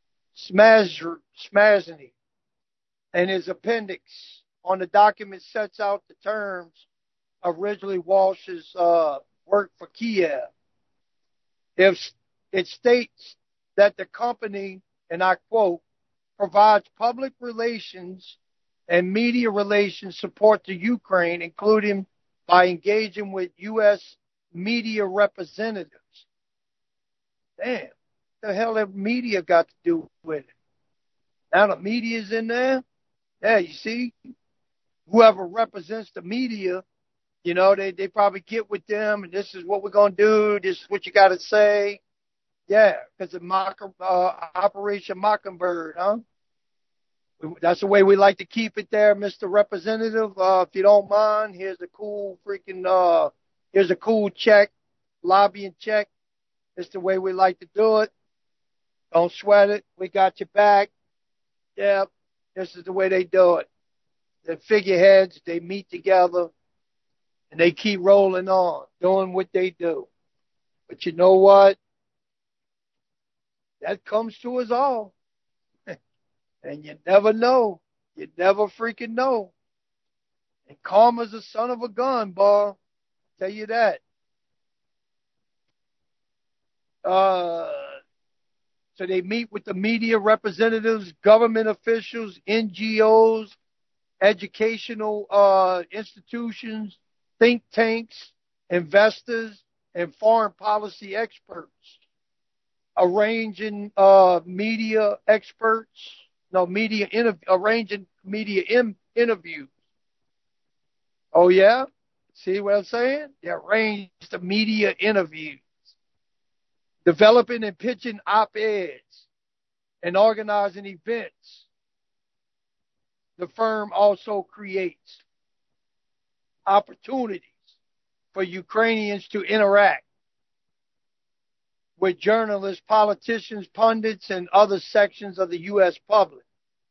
Smazny, and his appendix on the document sets out the terms of Ridgely Walsh's uh, work for Kiev. If it states that the company, and I quote, provides public relations and media relations support to Ukraine, including by engaging with U S media representatives. Damn, what the hell have media got to do with it? Now the media's in there? Yeah, you see? Whoever represents the media, you know, they, they probably get with them, and this is what we're going to do. This is what you got to say. Yeah, because of Mock, uh, Operation Mockingbird, huh? That's the way we like to keep it there, Mister Representative. Uh, if you don't mind, here's a cool freaking, uh, here's a cool check, lobbying check. It's the way we like to do it. Don't sweat it. We got your back. Yeah, this is the way they do it. The figureheads, they meet together. And they keep rolling on, doing what they do. But you know what? That comes to us all. And you never know. You never freaking know. And karma's a son of a gun, boy. I'll tell you that. Uh, so they meet with the media representatives, government officials, N G Os, educational uh, institutions, think tanks, investors, and foreign policy experts, arranging uh, media experts, no media interv- arranging media in- interviews. Oh yeah, see what I'm saying? They arrange the media interviews, developing and pitching op-eds, and organizing events. The firm also creates opportunities for Ukrainians to interact with journalists, politicians, pundits, and other sections of the U S public.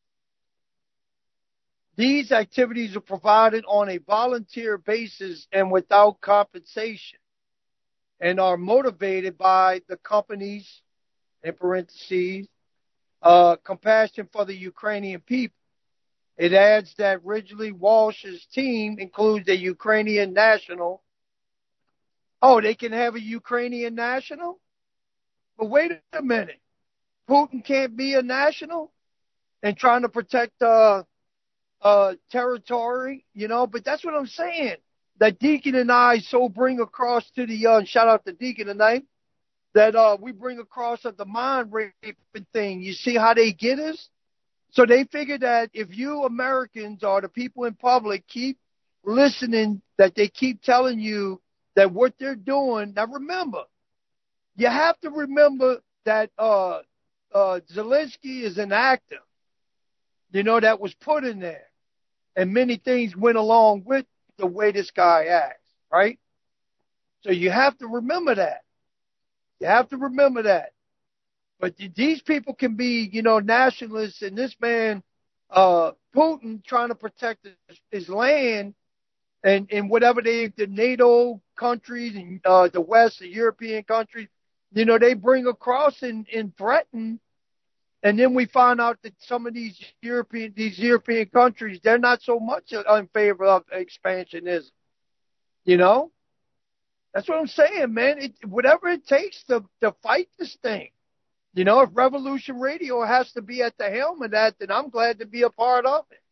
These activities are provided on a volunteer basis and without compensation, and are motivated by the company's, in parentheses, uh, compassion for the Ukrainian people. It adds that Ridgely Walsh's team includes a Ukrainian national. Oh, they can have a Ukrainian national? But wait a minute. Putin can't be a national and trying to protect uh, uh, territory, you know, but that's what I'm saying. That Deacon and I so bring across to the, uh, shout out to Deacon tonight, that uh, we bring across of the mind raping thing. You see how they get us? So they figure that if you Americans or the people in public keep listening, that they keep telling you that what they're doing. Now remember, you have to remember that uh, uh, Zelensky is an actor, you know, that was put in there. And many things went along with the way this guy acts, right? So you have to remember that. You have to remember that. But these people can be, you know, nationalists, and this man, uh, Putin, trying to protect his, his land, and, and whatever they, the NATO countries and uh, the West, the European countries, you know, they bring across and, and threaten. And then we find out that some of these European, these European countries, they're not so much in favor of expansionism. You know? That's what I'm saying, man. It, whatever it takes to, to fight this thing. You know, if Revolution Radio has to be at the helm of that, then I'm glad to be a part of it.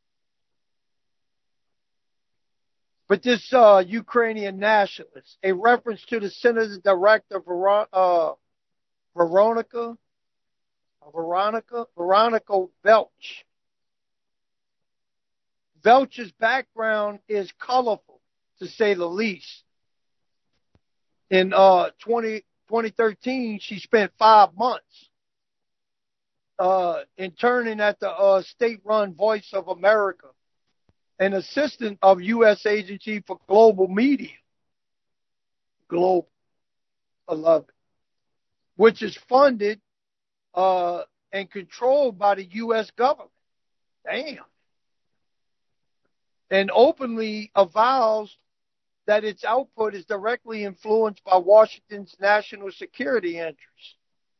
But this uh, Ukrainian nationalist, a reference to the Senate Director, Veron- uh, Veronica, Veronica, Veronica Velch. Velch's background is colorful, to say the least. In uh, twenty, twenty thirteen, she spent five months uh, interning at the uh, state-run Voice of America, an assistant of U S Agency for Global Media, Global, I love it, which is funded uh, and controlled by the U S government. Damn. And openly avows that its output is directly influenced by Washington's national security interests.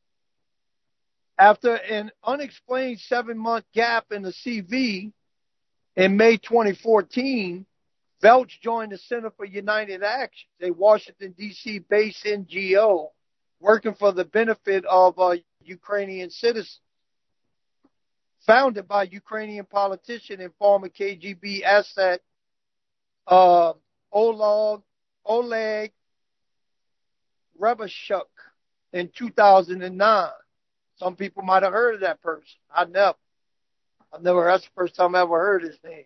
After an unexplained seven-month gap in the C V, in May twenty fourteen, Velch joined the Center for United Action, a Washington, D C-based N G O working for the benefit of uh, Ukrainian citizens. Founded by Ukrainian politician and former K G B asset uh, Oleg, Oleg Rebeshuk in two thousand nine. Some people might have heard of that person. I never. I've never, that's the first time I ever heard his name.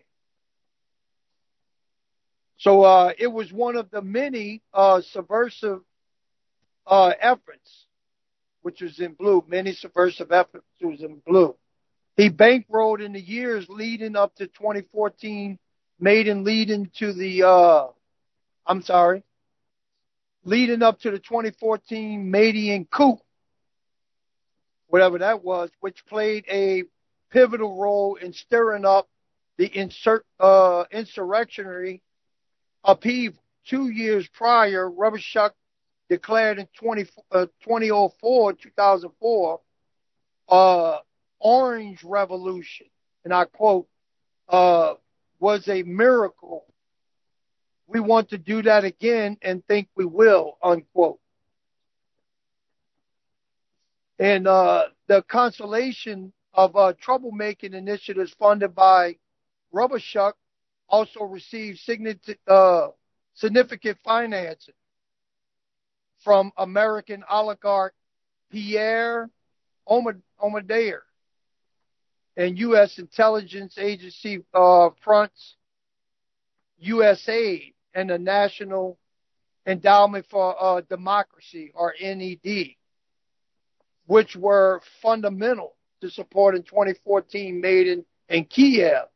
So uh, it was one of the many uh, subversive uh, efforts, which was in blue, many subversive efforts was in blue. He bankrolled in the years leading up to twenty fourteen, made and leading to the, uh, I'm sorry, leading up to the twenty fourteen Maidan coup, whatever that was, which played a pivotal role in stirring up the insert, uh, insurrectionary upheaval. Two years prior, Rebeshuk declared in twenty, uh, twenty oh four, two thousand four, uh, Orange Revolution, and I quote, uh, was a miracle. We want to do that again and think we will, unquote. And uh, the consolation of uh, troublemaking initiatives funded by Rebeshuk also received significant, uh, significant financing from American oligarch Pierre Omidyar and U S intelligence agency uh, fronts U S A I D and the National Endowment for uh, Democracy, or N E D, which were fundamental to support in twenty fourteen Maidan in Kiev.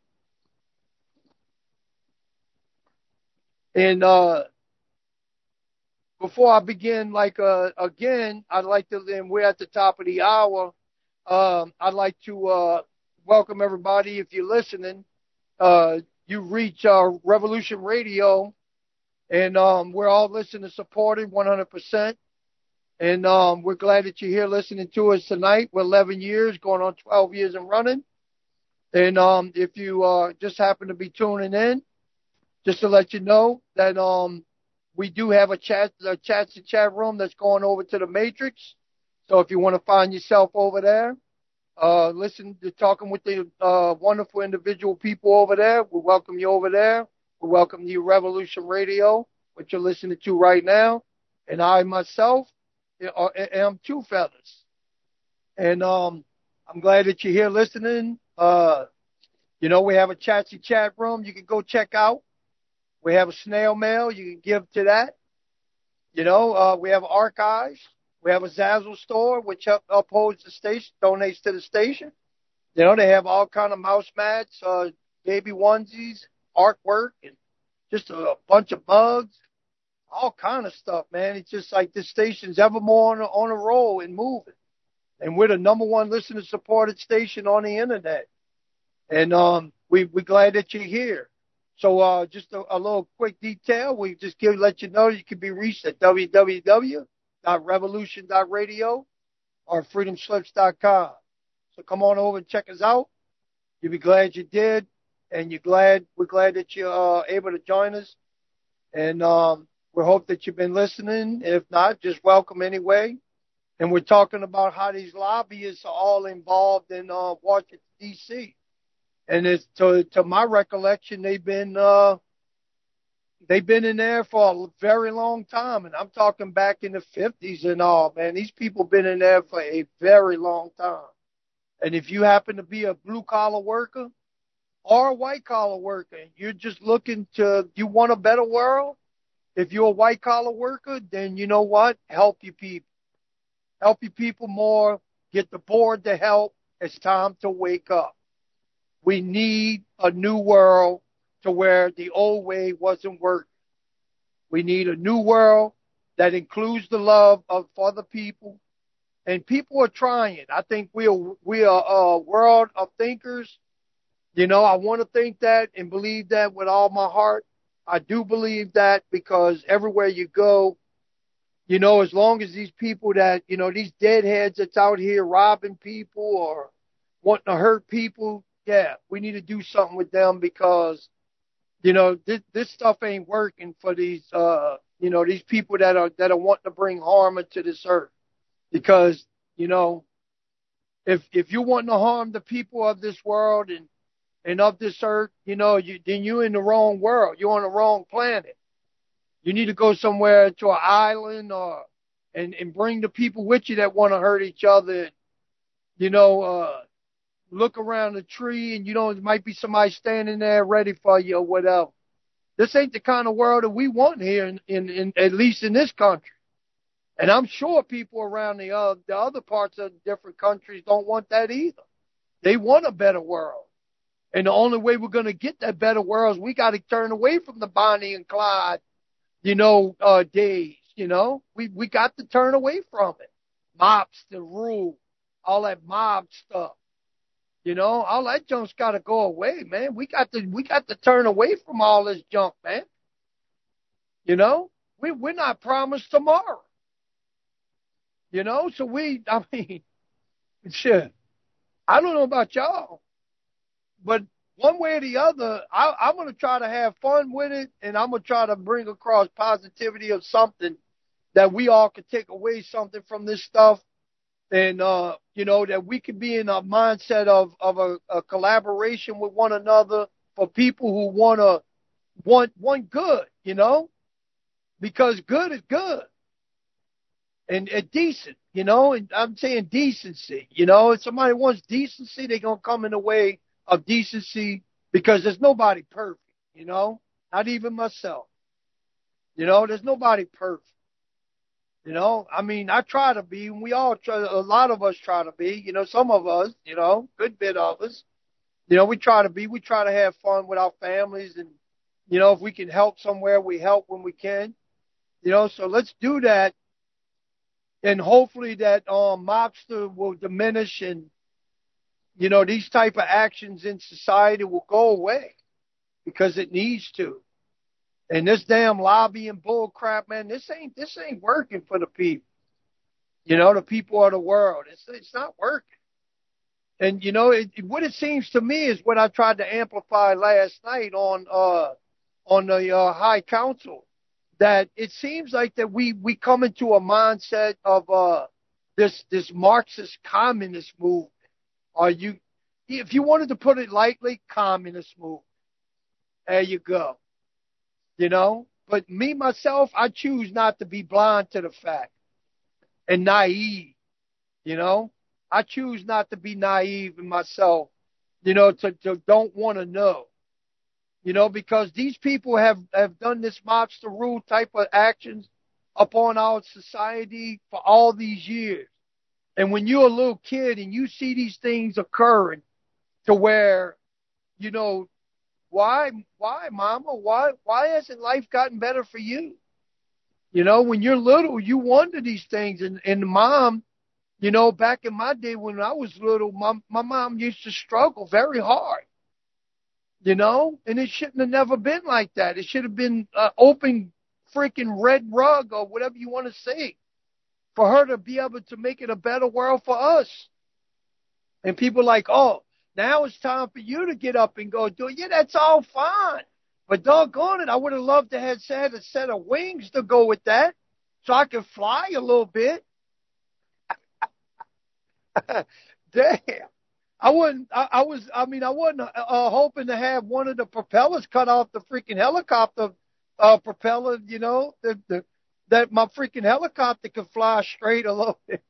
And uh, before I begin, like uh, again, I'd like to, and we're at the top of the hour, um, I'd like to uh, welcome everybody. If you're listening, uh, you reach uh, Revolution Radio, and um, we're all listening and supporting one hundred percent. And um, we're glad that you're here listening to us tonight. We're eleven years, going on twelve years and running. And um, if you uh, just happen to be tuning in, just to let you know that um, we do have a chat, a chats and chat room that's going over to the Matrix. So if you want to find yourself over there, uh, listen to talking with the uh, wonderful individual people over there. We welcome you over there. We welcome you, Revolution Radio, which you're listening to right now. And I myself am Two Feathers. And um, I'm glad that you're here listening. Uh, you know, we have a Chatsy chat room you can go check out. We have a snail mail you can give to that. You know, uh, we have archives. We have a Zazzle store, which up, upholds the station, donates to the station. You know, they have all kind of mouse mats, uh, baby onesies, artwork, and just a bunch of mugs, all kind of stuff, man. It's just like this station's ever more on a, on a roll and moving. And we're the number one listener-supported station on the Internet. And um, we, we're glad that you're here. So uh, just a, a little quick detail. We just give let you know you can be reached at w w w dot revolution dot radio or freedom slips dot com. So come on over and check us out. You'll be glad you did, and you're glad we're glad that you're uh, able to join us. And um, we hope that you've been listening. If not, just welcome anyway. And we're talking about how these lobbyists are all involved in uh, Washington, D C And it's, to, to my recollection, they've been uh, they've been in there for a very long time. And I'm talking back in the fifties and all, man. These people been in there for a very long time. And if you happen to be a blue-collar worker or a white-collar worker, you're just looking to, you want a better world? If you're a white-collar worker, then you know what? Help your people. Help your people more. Get the board to help. It's time to wake up. We need a new world to where the old way wasn't working. We need a new world that includes the love of for the people. And people are trying. I think we are, we are a world of thinkers. You know, I want to think that and believe that with all my heart. I do believe that because everywhere you go, you know, as long as these people that, you know, these deadheads that's out here robbing people or wanting to hurt people, yeah, we need to do something with them because, you know, this, this stuff ain't working for these, uh, you know, these people that are, that are wanting to bring harm into this earth. Because, you know, if, if you want to harm the people of this world and, and of this earth, you know, you, then you're in the wrong world. You're on the wrong planet. You need to go somewhere to an island or, and, and bring the people with you that want to hurt each other. And, you know, uh, look around the tree and, you know, there might be somebody standing there ready for you or whatever. This ain't the kind of world that we want here in, in, in at least in this country. And I'm sure people around the, uh, the other parts of different countries don't want that either. They want a better world. And the only way we're going to get that better world is we got to turn away from the Bonnie and Clyde, you know, uh, days, you know. We, we got to turn away from it. Mobster rule, all that mob stuff. You know, all that junk's got to go away, man. We got to, we got to turn away from all this junk, man. You know, we, we're not promised tomorrow. You know, so we, I mean, shit, I don't know about y'all, but one way or the other, I, I'm going to try to have fun with it, and I'm going to try to bring across positivity of something that we all could take away something from this stuff, and, uh, you know, that we could be in a mindset of, of a, a collaboration with one another for people who want to, want, want good, you know, because good is good. And, and decent, you know, and I'm saying decency, you know, if somebody wants decency, they're going to come in the way of decency because there's nobody perfect, you know, not even myself. You know, there's nobody perfect. You know, I mean, I try to be, and we all try, a lot of us try to be, you know, some of us, you know, good bit of us, you know, we try to be, we try to have fun with our families and, you know, if we can help somewhere, we help when we can, you know, so let's do that. And hopefully that um, mobster will diminish and, you know, these type of actions in society will go away because it needs to. And this damn lobbying bull crap, man, this ain't this ain't working for the people. You know, the people of the world. It's it's not working. And, you know, it, what it seems to me is what I tried to amplify last night on uh, on the uh, High Council. That it seems like that we, we come into a mindset of uh, this this Marxist communist movement Are you, if you wanted to put it lightly, communist move. There you go. You know? But me, myself, I choose not to be blind to the fact and naive. You know? I choose not to be naive in myself, you know, to, to don't want to know. You know, because these people have, have done this mobster rule type of actions upon our society for all these years. And when you're a little kid and you see these things occurring to where, you know, why, why, mama, why, why hasn't life gotten better for you? You know, when you're little, you wonder these things. And, and mom, you know, back in my day when I was little, my, my mom used to struggle very hard. You know, and it shouldn't have never been like that. It should have been uh, open freaking red rug or whatever you want to say for her to be able to make it a better world for us. And people like, oh, now it's time for you to get up and go do it. Yeah, that's all fine. But doggone it, I would have loved to have had a set of wings to go with that so I could fly a little bit. Damn. I wouldn't, I, I was, I mean, I wasn't uh, hoping to have one of the propellers cut off the freaking helicopter uh, propeller, you know, the, the, that my freaking helicopter could fly straight a little bit.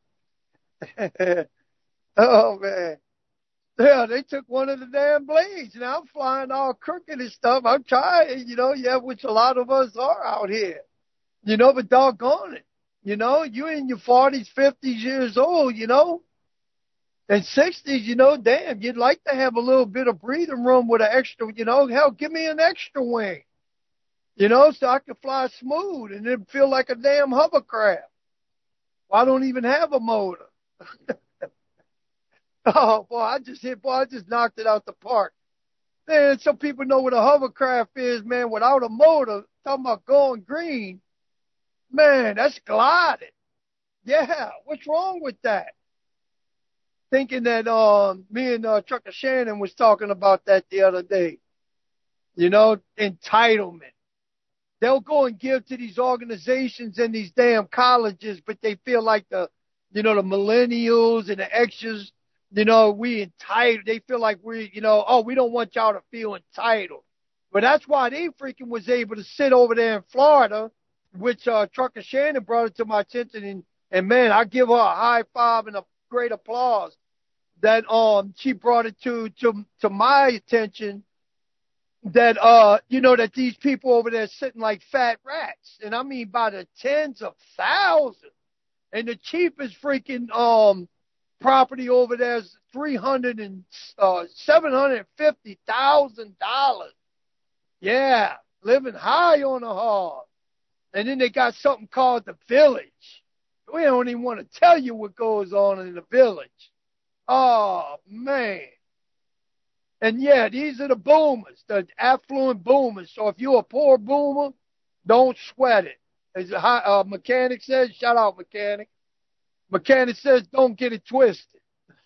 Oh, man. Yeah, they took one of the damn blades. Now I'm flying all crooked and stuff. I'm trying, you know, yeah, which a lot of us are out here. You know, but doggone it. You know, you in your forties, fifties years old, you know. And sixties, you know, damn, you'd like to have a little bit of breathing room with an extra, you know, hell, give me an extra wing, you know, so I can fly smooth and then feel like a damn hovercraft. Well, I don't even have a motor. Oh, boy, I just hit, boy, I just knocked it out the park. Man, some people know what a hovercraft is, man, without a motor, talking about going green. Man, that's gliding. Yeah, what's wrong with that? Thinking that um, me and uh, Trucker Shannon was talking about that the other day. You know, entitlement. They'll go and give to these organizations and these damn colleges, but they feel like the, you know, the millennials and the extras, you know, we entitled. They feel like we, you know, oh, we don't want y'all to feel entitled. But that's why they freaking was able to sit over there in Florida, which uh, Trucker Shannon brought it to my attention. And, and man, I give her a high five and a great applause that um she brought it to to to my attention that uh you know that these people over there sitting like fat rats, and I mean by the tens of thousands, and the cheapest freaking um property over there is three hundred and uh seven hundred fifty thousand dollars. Yeah, living high on the hog. And then they got something called the Village. We don't even want to tell you what goes on in the Village. Oh, man. And, yeah, these are the boomers, the affluent boomers. So if you're a poor boomer, don't sweat it. As a uh, mechanic says, shout out, mechanic. Mechanic says, don't get it twisted.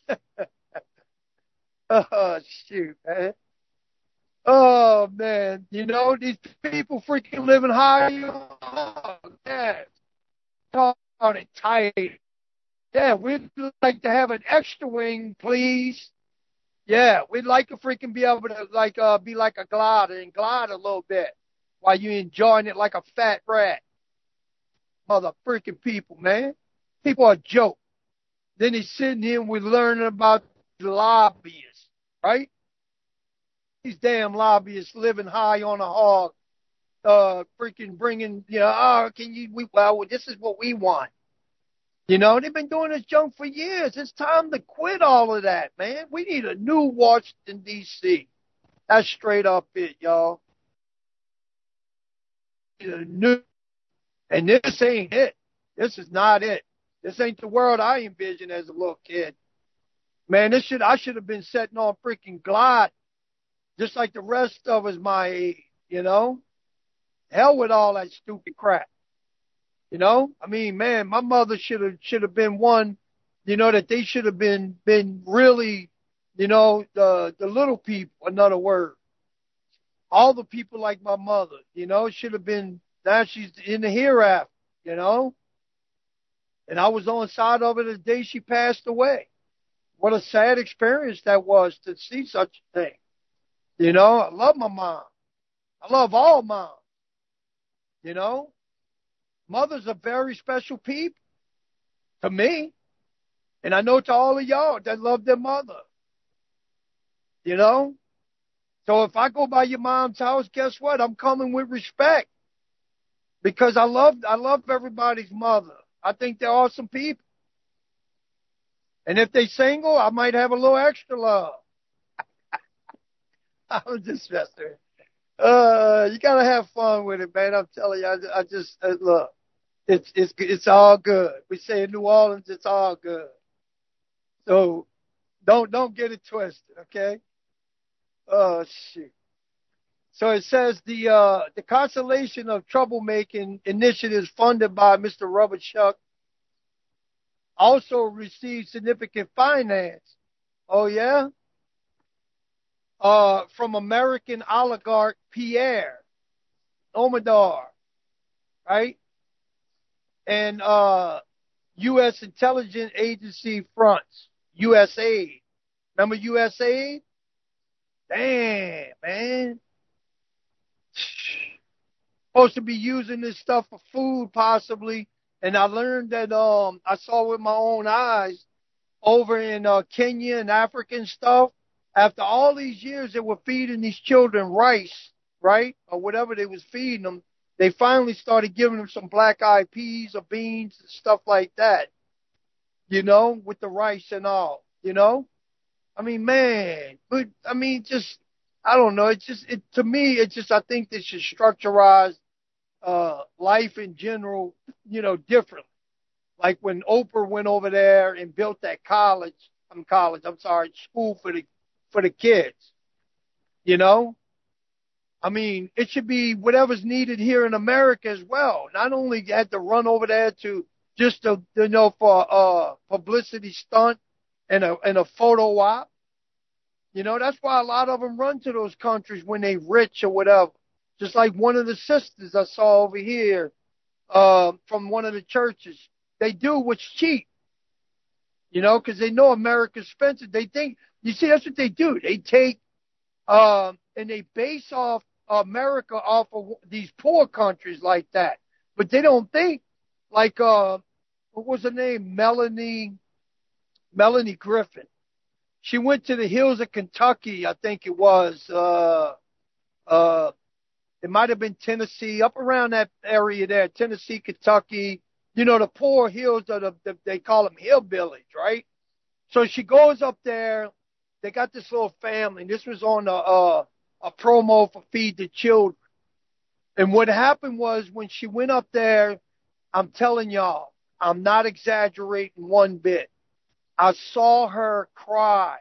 Oh, shoot, man. Oh, man. You know, these people freaking living high. Oh, yeah. Talk on it tight. Yeah, we'd like to have an extra wing, please. Yeah, we'd like to freaking be able to, like, uh, be like a glider and glide a little bit while you're enjoying it like a fat rat. Mother freaking people, man. People are a joke. Then he's sitting here and we're learning about the lobbyists, right? These damn lobbyists living high on a hog, uh, freaking bringing, you know, oh, can you, we, well, this is what we want. You know, they've been doing this junk for years. It's time to quit all of that, man. We need a new Washington, D C That's straight up it, y'all. We need a new, and this ain't it. This is not it. This ain't the world I envisioned as a little kid. Man, this should, I should have been sitting on freaking glide, just like the rest of us my age, you know? Hell with all that stupid crap. You know, I mean, man, my mother should have should have been one, you know, that they should have been been really, you know, the the little people. Another word, all the people like my mother, you know, should have been. Now she's in the hereafter, you know. And I was on side of it the day she passed away. what a sad experience that was to see such a thing. You know, I love my mom. I love all moms. You know, mothers are very special people to me. And I know to all of y'all that love their mother. You know? So if I go by your mom's house, guess what? I'm coming with respect. Because I love I love everybody's mother. I think they're awesome people. And if they're single, I might have a little extra love. I'm just messing. Uh, you gotta have fun with it, man. I'm telling you, I, I just uh, look. It's it's it's all good. We say in New Orleans, it's all good. So don't don't get it twisted, okay? Oh shoot. So it says the uh, the Consolation of Troublemaking initiatives funded by Mister Robert Schuck also received significant finance. Oh yeah? Uh, from American oligarch Pierre Omidyar, right? And uh, U S intelligence agency fronts, U S A I D. Remember U S A I D? Damn, man. Supposed to be using this stuff for food, possibly. And I learned that um I saw with my own eyes over in uh, Kenya and Africa and stuff. After all these years, they were feeding these children rice, right, or whatever they was feeding them. They finally started giving them some black-eyed peas or beans and stuff like that. You know, with the rice and all. You know, I mean, man, but I mean, just I don't know. It's just it to me. It's just I think they should structurize uh, life in general, you know, differently. Like when Oprah went over there and built that college, I'm college, I'm sorry, school for the for the kids. You know, I mean, it should be whatever's needed here in America as well. Not only had to run over there to just to you know for uh publicity stunt and a and a photo op. You know, that's why a lot of them run to those countries when they rich or whatever. Just like one of the sisters I saw over here uh, from one of the churches. They do what's cheap, you know, because they know America's expensive. They think, you see, that's what they do. They take um, and they base off America off of these poor countries like that. But they don't think like, uh, what was her name? Melanie, Melanie Griffin. She went to the hills of Kentucky, I think it was. Uh, uh, it might have been Tennessee, up around that area there, Tennessee, Kentucky. You know, the poor hills are the, the they call them hillbillies, right? So she goes up there. They got this little family. And this was on a, a, a promo for Feed the Children. And what happened was when she went up there, I'm telling y'all, I'm not exaggerating one bit. I saw her cry.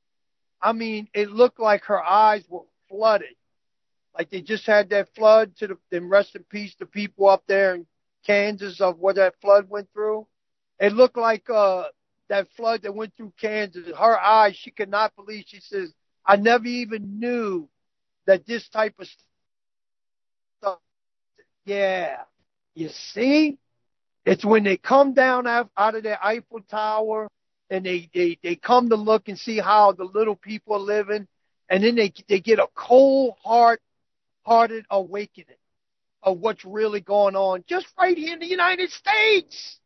I mean, it looked like her eyes were flooded. Like they just had that flood to the, and rest in peace, the people up there in Kansas of what that flood went through. It looked like uh, that flood that went through Kansas. Her eyes, she could not believe. She says, I never even knew that this type of stuff. Yeah. You see? It's when they come down out of their Eiffel Tower and they, they, they come to look and see how the little people are living. And then they, they get a cold heart, hearted awakening of what's really going on just right here in the United States.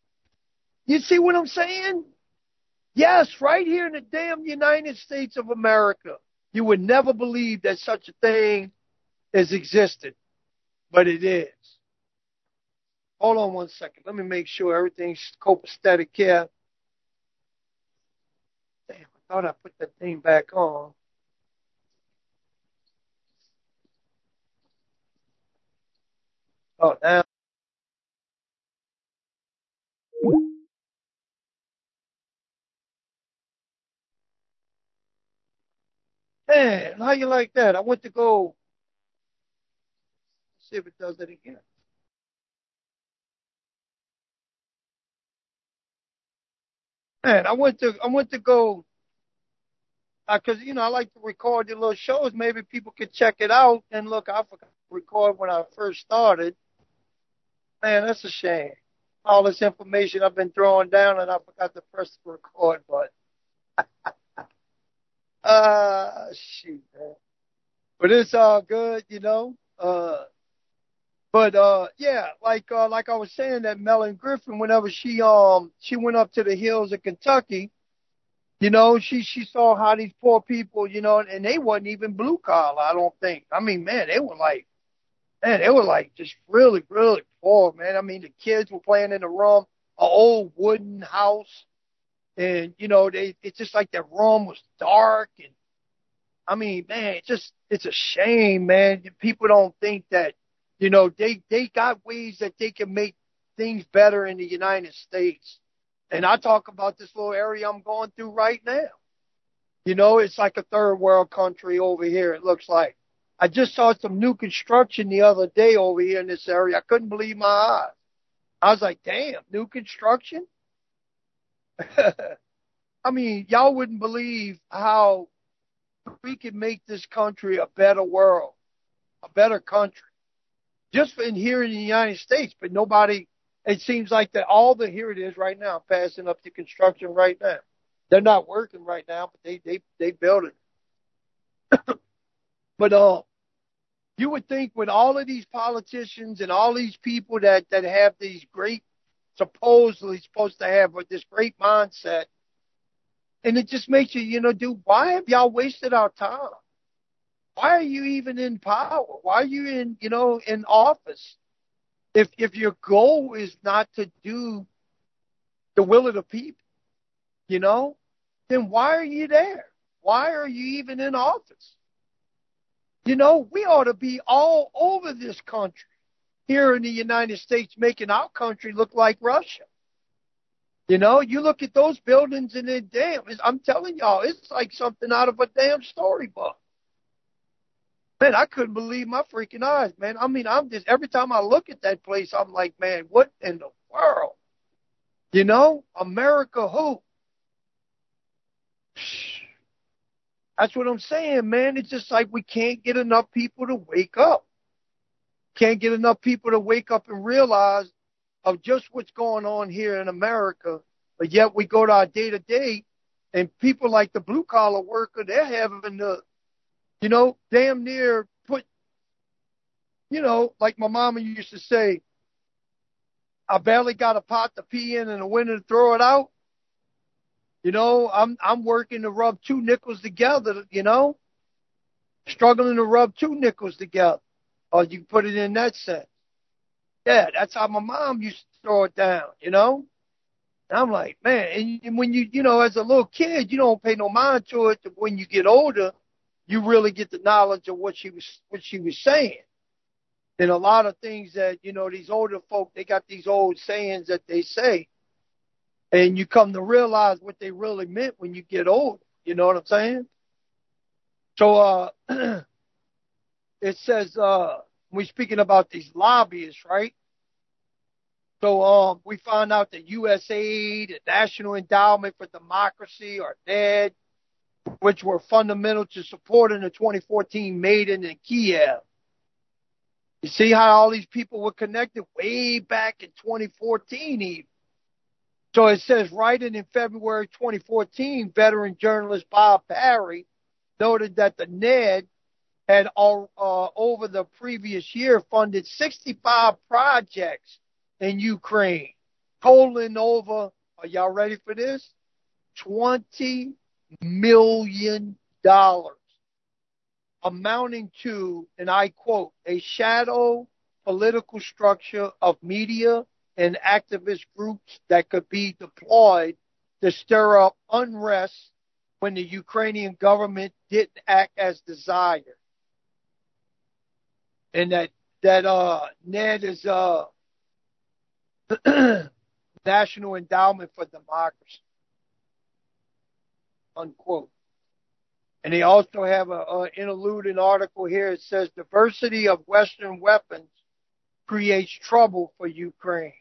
You see what I'm saying? Yes, right here in the damn United States of America. You would never believe that such a thing has existed, but it is. Hold on one second. Let me make sure everything's copacetic here. Damn, I thought I put that thing back on. Oh, now. Man, how you like that? I went to go see if it does it again. Man, I went to I went to go because uh, you know I like to record the little shows. Maybe people could check it out. And look, I forgot to record when I first started. Man, that's a shame. All this information I've been throwing down, and I forgot to press the record button. uh, shoot, man. But it's all good, you know. Uh, but uh, yeah, like uh, like I was saying, that Melanie Griffin, whenever she um she went up to the hills of Kentucky, you know, she she saw how these poor people, you know, and they wasn't even blue collar, I don't think. I mean, man, they were like, man, they were like just really, really poor, man. I mean, the kids were playing in the room, an old wooden house, and you know, they it's just like that room was dark, and I mean, man, it's just it's a shame, man. People don't think that, you know, they they got ways that they can make things better in the United States. And I talk about this little area I'm going through right now. You know, it's like a third world country over here, it looks like. I just saw some new construction the other day over here in this area. I couldn't believe my eyes. I was like, damn, new construction? I mean, y'all wouldn't believe how we could make this country a better world, a better country. Just in here in the United States, but nobody, it seems like that all the, here it is right now, passing up the construction right now. They're not working right now, but they, they, they build it. But, uh, you would think with all of these politicians and all these people that, that have these great, supposedly supposed to have this great mindset, and it just makes you, you know, dude, why have y'all wasted our time? Why are you even in power? Why are you in, you know, in office? If if your goal is not to do the will of the people, you know, then why are you there? Why are you even in office? You know, we ought to be all over this country here in the United States, making our country look like Russia. You know, you look at those buildings and they're damn, I'm telling y'all, it's like something out of a damn storybook. Man, I couldn't believe my freaking eyes, man. I mean, I'm just, every time I look at that place, I'm like, man, what in the world? You know, America who? That's what I'm saying, man. It's just like we can't get enough people to wake up. Can't get enough people to wake up and realize of just what's going on here in America. But yet we go to our day-to-day, and people like the blue-collar worker, they're having to, you know, damn near put, you know, like my mama used to say, I barely got a pot to pee in and a window to throw it out. You know, I'm I'm working to rub two nickels together, you know, struggling to rub two nickels together. Or you put it in that sense. Yeah, that's how my mom used to throw it down, you know. And I'm like, man, and when you, you know, as a little kid, you don't pay no mind to it. But when you get older, you really get the knowledge of what she was what she was saying. And a lot of things that, you know, these older folk, they got these old sayings that they say. And you come to realize what they really meant when you get older. You know what I'm saying? So uh, it says, uh, we're speaking about these lobbyists, right? So um, we found out that U S A I D, the National Endowment for Democracy, or N E D, which were fundamental to supporting the twenty fourteen Maidan in Kiev. You see how all these people were connected way back in twenty fourteen even. So it says, writing in February twenty fourteen, veteran journalist Bob Parry noted that the N E D had all, uh, over the previous year funded sixty-five projects in Ukraine, totaling over, are y'all ready for this? twenty million dollars, amounting to, and I quote, a shadow political structure of media and activist groups that could be deployed to stir up unrest when the Ukrainian government didn't act as desired. And that, that, uh, N E D is, uh, National Endowment for Democracy, unquote. And they also have a, a interlude article here. It says, diversity of Western weapons creates trouble for Ukraine.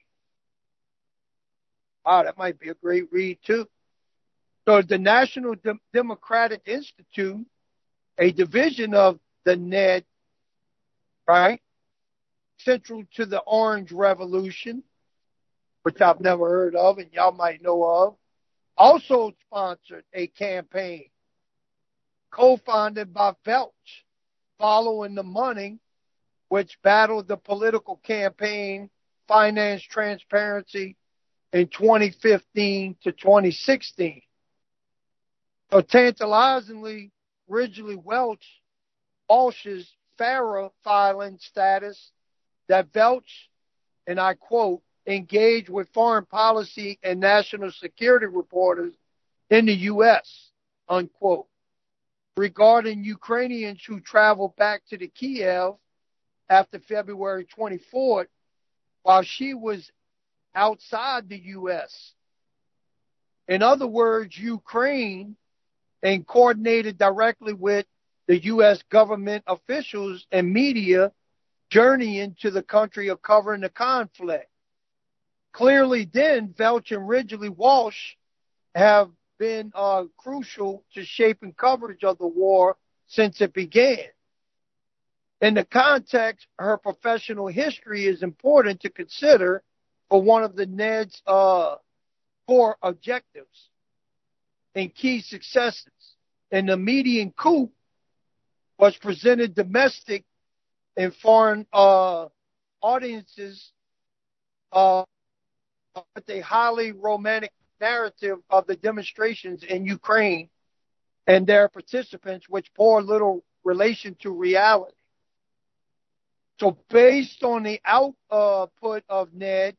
Wow, that might be a great read, too. So the National De- Democratic Institute, a division of the N E D, right, central to the Orange Revolution, which I've never heard of and y'all might know of, also sponsored a campaign co-founded by Welch, following the money, which battled the political campaign finance transparency in twenty fifteen to twenty sixteen. So tantalizingly, originally Welch, Walsh's FARA filing status that Welch, and I quote, engaged with foreign policy and national security reporters in the U S, unquote, regarding Ukrainians who traveled back to the Kiev after February twenty-fourth while she was outside the U S. In other words, Ukraine, and coordinated directly with the U S government officials and media journeying to the country of covering the conflict. Clearly then, Welch and Ridgely Walsh have been uh, crucial to shaping coverage of the war since it began. In the context, her professional history is important to consider for one of the Ned's uh, core objectives and key successes. And the median coup was presented domestic and foreign uh, audiences uh, with a highly romantic narrative of the demonstrations in Ukraine and their participants, which bore little relation to reality. So based on the output of Ned,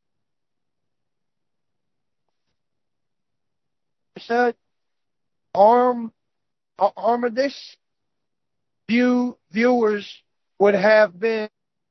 said, arm, Armistice view viewers would have been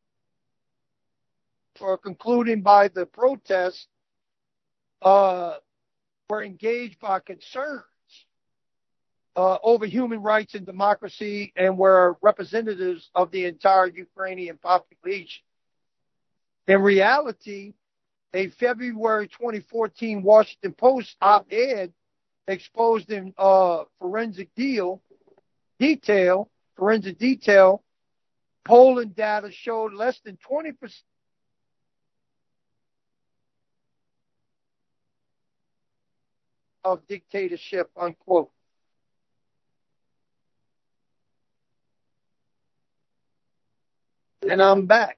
for concluding by the protests uh, were engaged by concerns uh, over human rights and democracy and were representatives of the entire Ukrainian population. In reality, a February twenty fourteen Washington Post op-ed exposed in uh, forensic deal detail, forensic detail, polling data showed less than twenty percent of dictatorship, unquote. And I'm back.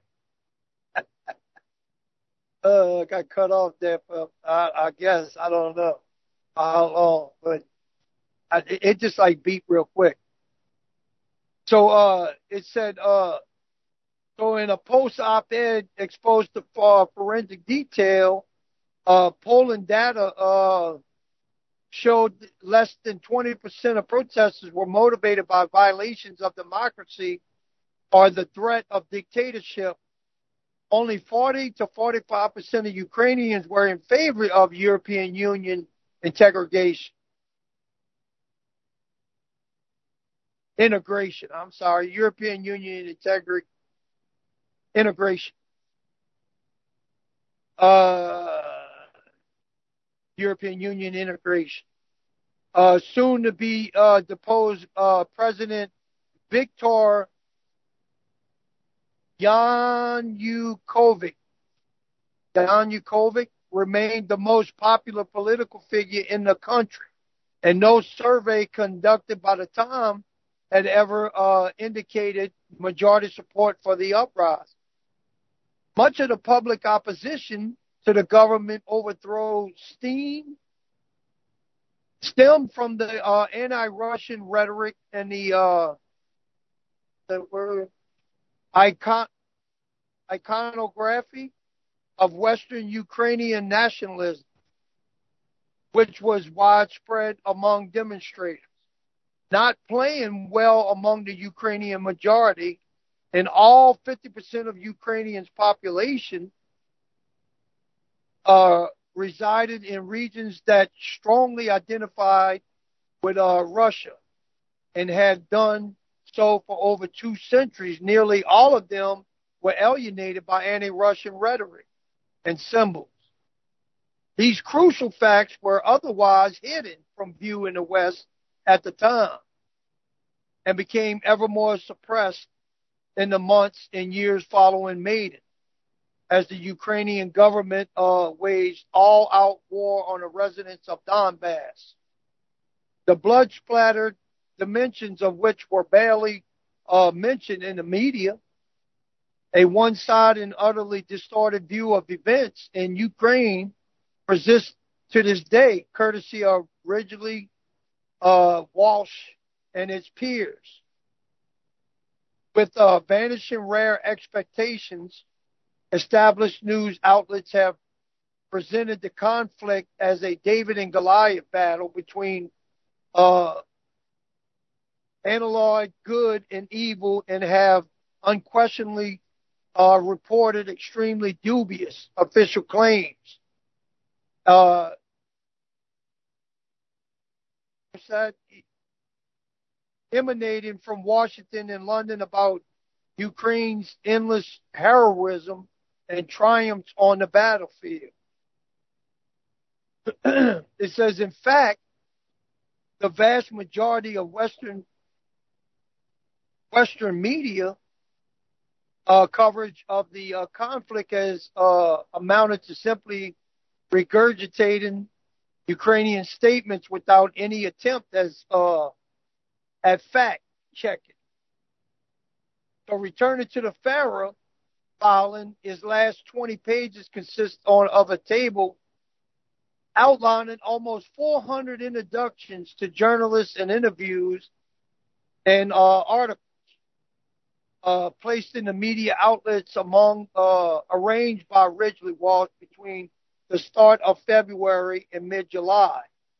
uh, got cut off there for, I, I guess, I don't know how long, but I, it just like beat real quick. So, uh, it said, uh, so in a post op-ed exposed to uh, forensic detail, uh, polling data, uh, showed less than twenty percent of protesters were motivated by violations of democracy or the threat of dictatorship. Only forty to forty-five percent of Ukrainians were in favor of European Union integration. Integration, I'm sorry, European Union integri- integration. Uh, European Union integration. Uh, soon to be uh, deposed uh, President Viktor Yanukovych. Yanukovych remained the most popular political figure in the country, and no survey conducted by the time had ever uh, indicated majority support for the uprising. Much of the public opposition to the government overthrow steam stemmed from the uh, anti-Russian rhetoric and the, uh, the word, icon, iconography of Western Ukrainian nationalism, which was widespread among demonstrators, not playing well among the Ukrainian majority, and all fifty percent of Ukrainians' population uh, resided in regions that strongly identified with uh, Russia and had done so for over two centuries. Nearly all of them were alienated by anti-Russian rhetoric and symbols. These crucial facts were otherwise hidden from view in the West at the time and became ever more suppressed in the months and years following Maidan, as the Ukrainian government uh, waged all-out war on the residents of Donbass. The blood-splattered dimensions of which were barely uh, mentioned in the media. A one-sided and utterly distorted view of events in Ukraine persists to this day, courtesy of Ridgely, uh, Walsh, and its peers. With uh, vanishing rare expectations, established news outlets have presented the conflict as a David and Goliath battle between uh, analog good and evil, and have unquestionably uh, reported extremely dubious official claims. Uh, that emanating from Washington and London about Ukraine's endless heroism and triumphs on the battlefield. It says, in fact, the vast majority of Western Western media uh, coverage of the uh, conflict has uh, amounted to simply regurgitating Ukrainian statements without any attempt as uh, at fact checking. So returning to the Farah filing, his last twenty pages consist on, of a table outlining almost four hundred introductions to journalists and interviews and uh, articles uh, placed in the media outlets among uh, arranged by Ridgely Walsh between the start of February and mid-July.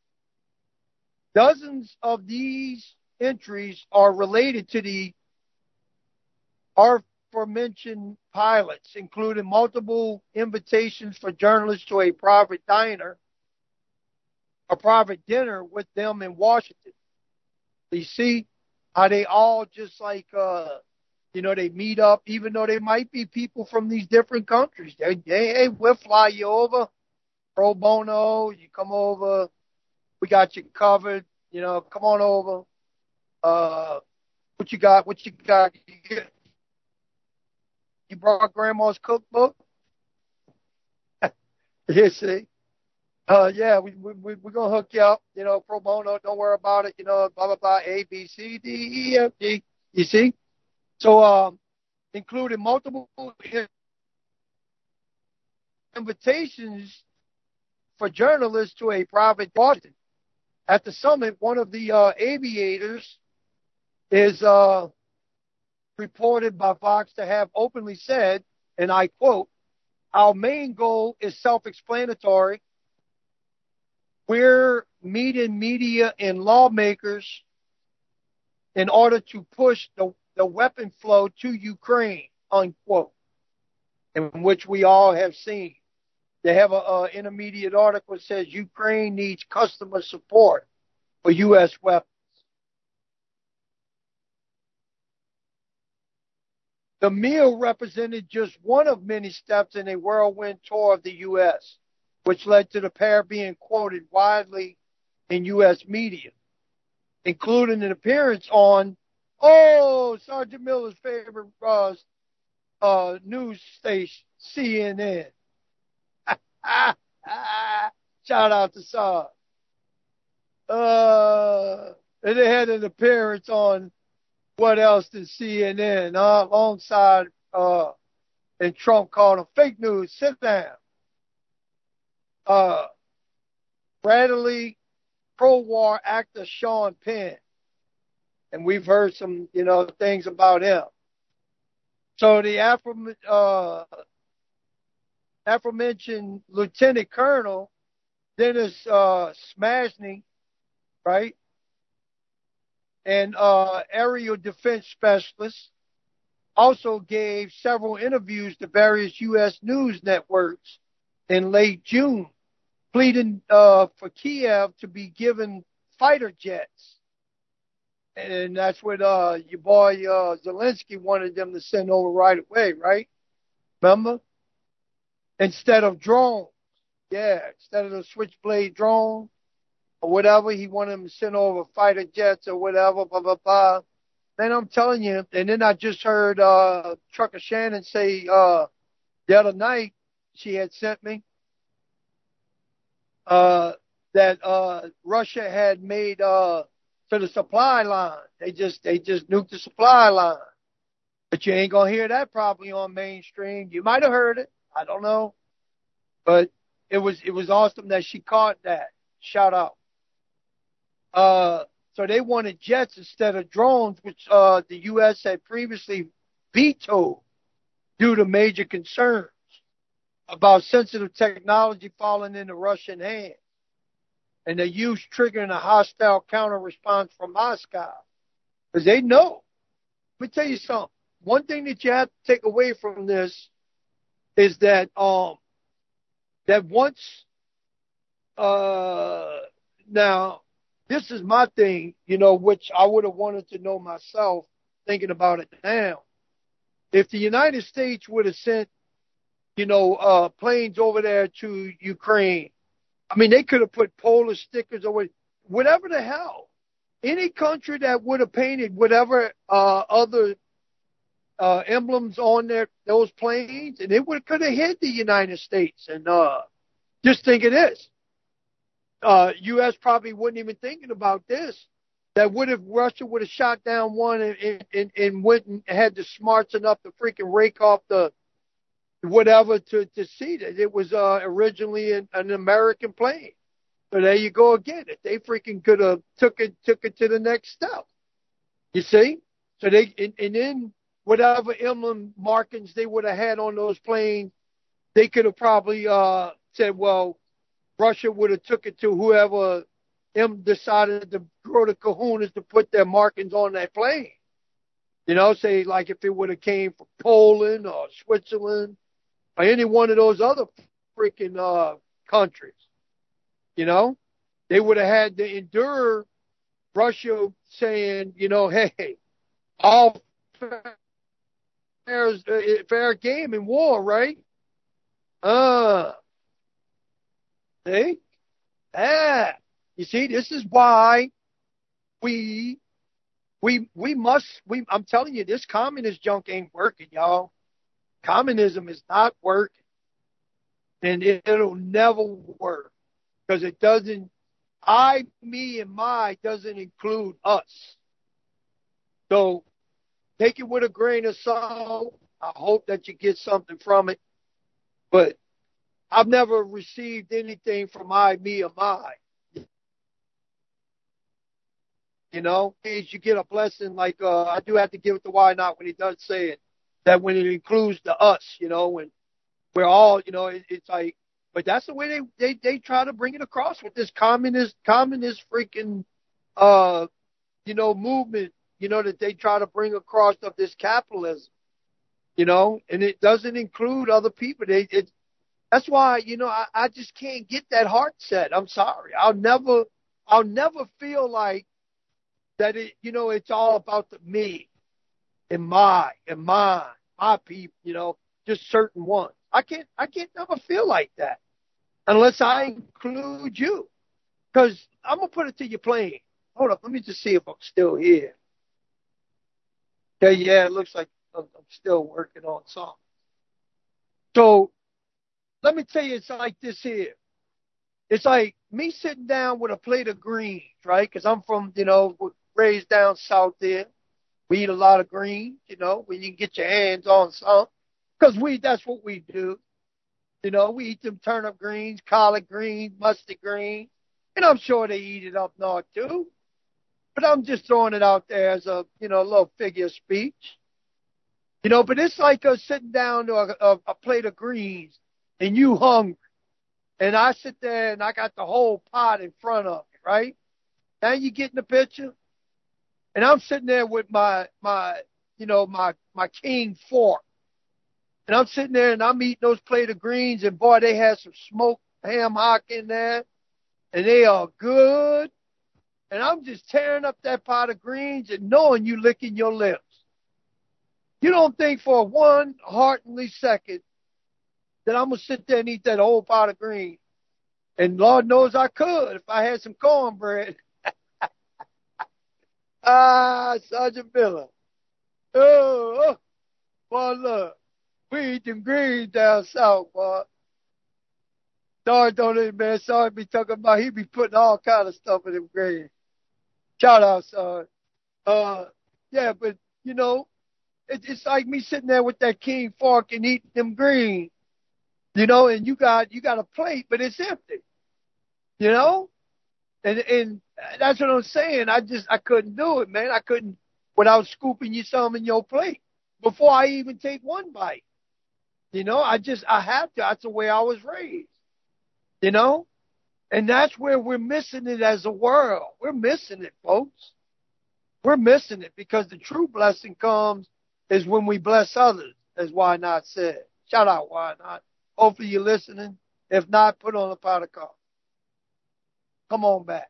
Dozens of these entries are related to the aforementioned pilots, including multiple invitations for journalists to a private diner, a private dinner with them in Washington. You see how they all just like, uh, you know, they meet up, even though they might be people from these different countries. They, they, hey, we'll fly you over, pro bono, you come over, we got you covered, you know, come on over. Uh, what you got? What you got? You, get, you brought grandma's cookbook? You see? Uh, yeah, we, we, we're going to hook you up, you know, pro bono, don't worry about it, you know, blah, blah, blah, A, B, C, D, E, F, G. You see? So, um, including multiple invitations for journalists to a private party. At the summit, one of the uh, aviators is uh, reported by Fox to have openly said, and I quote, "Our main goal is self-explanatory. We're meeting media and lawmakers in order to push the, the weapon flow to Ukraine," unquote, in which we all have seen. They have an intermediate article that says Ukraine needs customer support for U S weapons. The meal represented just one of many steps in a whirlwind tour of the U S, which led to the pair being quoted widely in U S media, including an appearance on, oh, Sergeant Miller's favorite uh, uh, news station, C N N. Shout out to Sarge. Uh, and they had an appearance on what else than C N N, uh, alongside, uh, and Trump called them fake news. Sit down. Uh, readily pro-war actor Sean Penn. And we've heard some, you know, things about him. So the Afro, uh, aforementioned Lieutenant Colonel Dennis uh, Smashny, right, and uh, aerial defense specialist, also gave several interviews to various U S news networks in late June, pleading uh, for Kiev to be given fighter jets. And that's what uh, your boy uh, Zelensky wanted them to send over right away, right? Remember? Instead of drones. Yeah, instead of the Switchblade drone or whatever, he wanted them to send over fighter jets or whatever, blah, blah, blah. Man, I'm telling you, and then I just heard uh, Trucker Shannon say uh, the other night she had sent me uh, that uh, Russia had made uh, to the supply line. They just they just nuked the supply line. But you ain't gonna hear that probably on mainstream. You might have heard it. I don't know. But it was it was awesome that she caught that. Shout out. Uh, so they wanted jets instead of drones, which uh, the U S had previously vetoed due to major concerns about sensitive technology falling into Russian hands and the use triggering a hostile counter response from Moscow. Because they know. Let me tell you something. One thing that you have to take away from this is that um that once uh now this is my thing, you know, which I would have wanted to know myself, thinking about it now. If the United States would have sent, you know, uh planes over there to Ukraine, I mean, they could have put polar stickers or whatever the hell. Any country that would have painted whatever uh other uh emblems on their those planes, and it would could have hit the United States. And uh just think of this. Uh, U S probably wasn't even thinking about this. That would have Russia would have shot down one and, and, and went and had the smarts enough to freaking rake off the whatever to, to see that it was uh, originally an, an American plane. So there you go again. If they freaking could have took it took it to the next step. You see? So they and, and then whatever emblem markings they would have had on those planes, they could have probably uh, said, well, Russia would have took it to whoever them decided to grow the kahunas to put their markings on that plane. You know, say like if it would have came from Poland or Switzerland or any one of those other freaking uh, countries. You know, they would have had to endure Russia saying, you know, hey, all fair, fair game in war, right? Uh, see? Ah, you see, this is why we, we, we must, we, I'm telling you, this communist junk ain't working, y'all. Communism is not working. And it, it'll never work. Because it doesn't, I, me, and my doesn't include us. So take it with a grain of salt. I hope that you get something from it. But I've never received anything from I, me, or my. You know, you get a blessing like uh, I do have to give it to Why Not when he does say it, that when it includes the us, you know, when we're all, you know, it, it's like, but that's the way they, they, they try to bring it across with this communist, communist freaking, uh, you know, movement, you know, that they try to bring across of this capitalism, you know, and it doesn't include other people. They, it, that's why, you know, I, I just can't get that heart set. I'm sorry. I'll never, I'll never feel like that it, you know, it's all about the me and my and mine, my people, you know, just certain ones. I can't, I can't never feel like that unless I include you. Because I'm going to put it to you plain. Hold up. Let me just see if I'm still here. Okay, yeah, it looks like I'm, I'm still working on something. So let me tell you, it's like this here. It's like me sitting down with a plate of greens, right? Because I'm from, you know, raised down south there. We eat a lot of greens, you know, when you can get your hands on some. Because we, that's what we do. You know, we eat them turnip greens, collard greens, mustard greens. And I'm sure they eat it up north too. But I'm just throwing it out there as a, you know, a little figure of speech. You know, but it's like us sitting down to a, a, a plate of greens and you hungry. And I sit there and I got the whole pot in front of me, right? Now you get in the picture. And I'm sitting there with my, my, you know, my, my king fork. And I'm sitting there and I'm eating those plate of greens, and boy, they had some smoked ham hock in there, and they are good. And I'm just tearing up that pot of greens and knowing you licking your lips. You don't think for one heartily second that I'm going to sit there and eat that whole pot of greens. And Lord knows I could if I had some cornbread. Ah, Sergeant Miller. Oh, oh, boy, look. We eat them greens down south, boy. Sorry, don't it, man. Sorry be talking about he be putting all kind of stuff in them greens. Shout out, son. Uh, yeah, but, you know, it, it's like me sitting there with that king fork and eating them greens, you know, and you got, you got a plate, but it's empty, you know? And, and that's what I'm saying. I just, I couldn't do it, man. I couldn't, without scooping you some in your plate before I even take one bite. You know, I just, I have to. That's the way I was raised, you know? And that's where we're missing it as a world. We're missing it, folks. We're missing it because the true blessing comes is when we bless others, as Why Not said. Shout out, Why Not. Hopefully you're listening. If not, put on a pot of coffee. Come on back.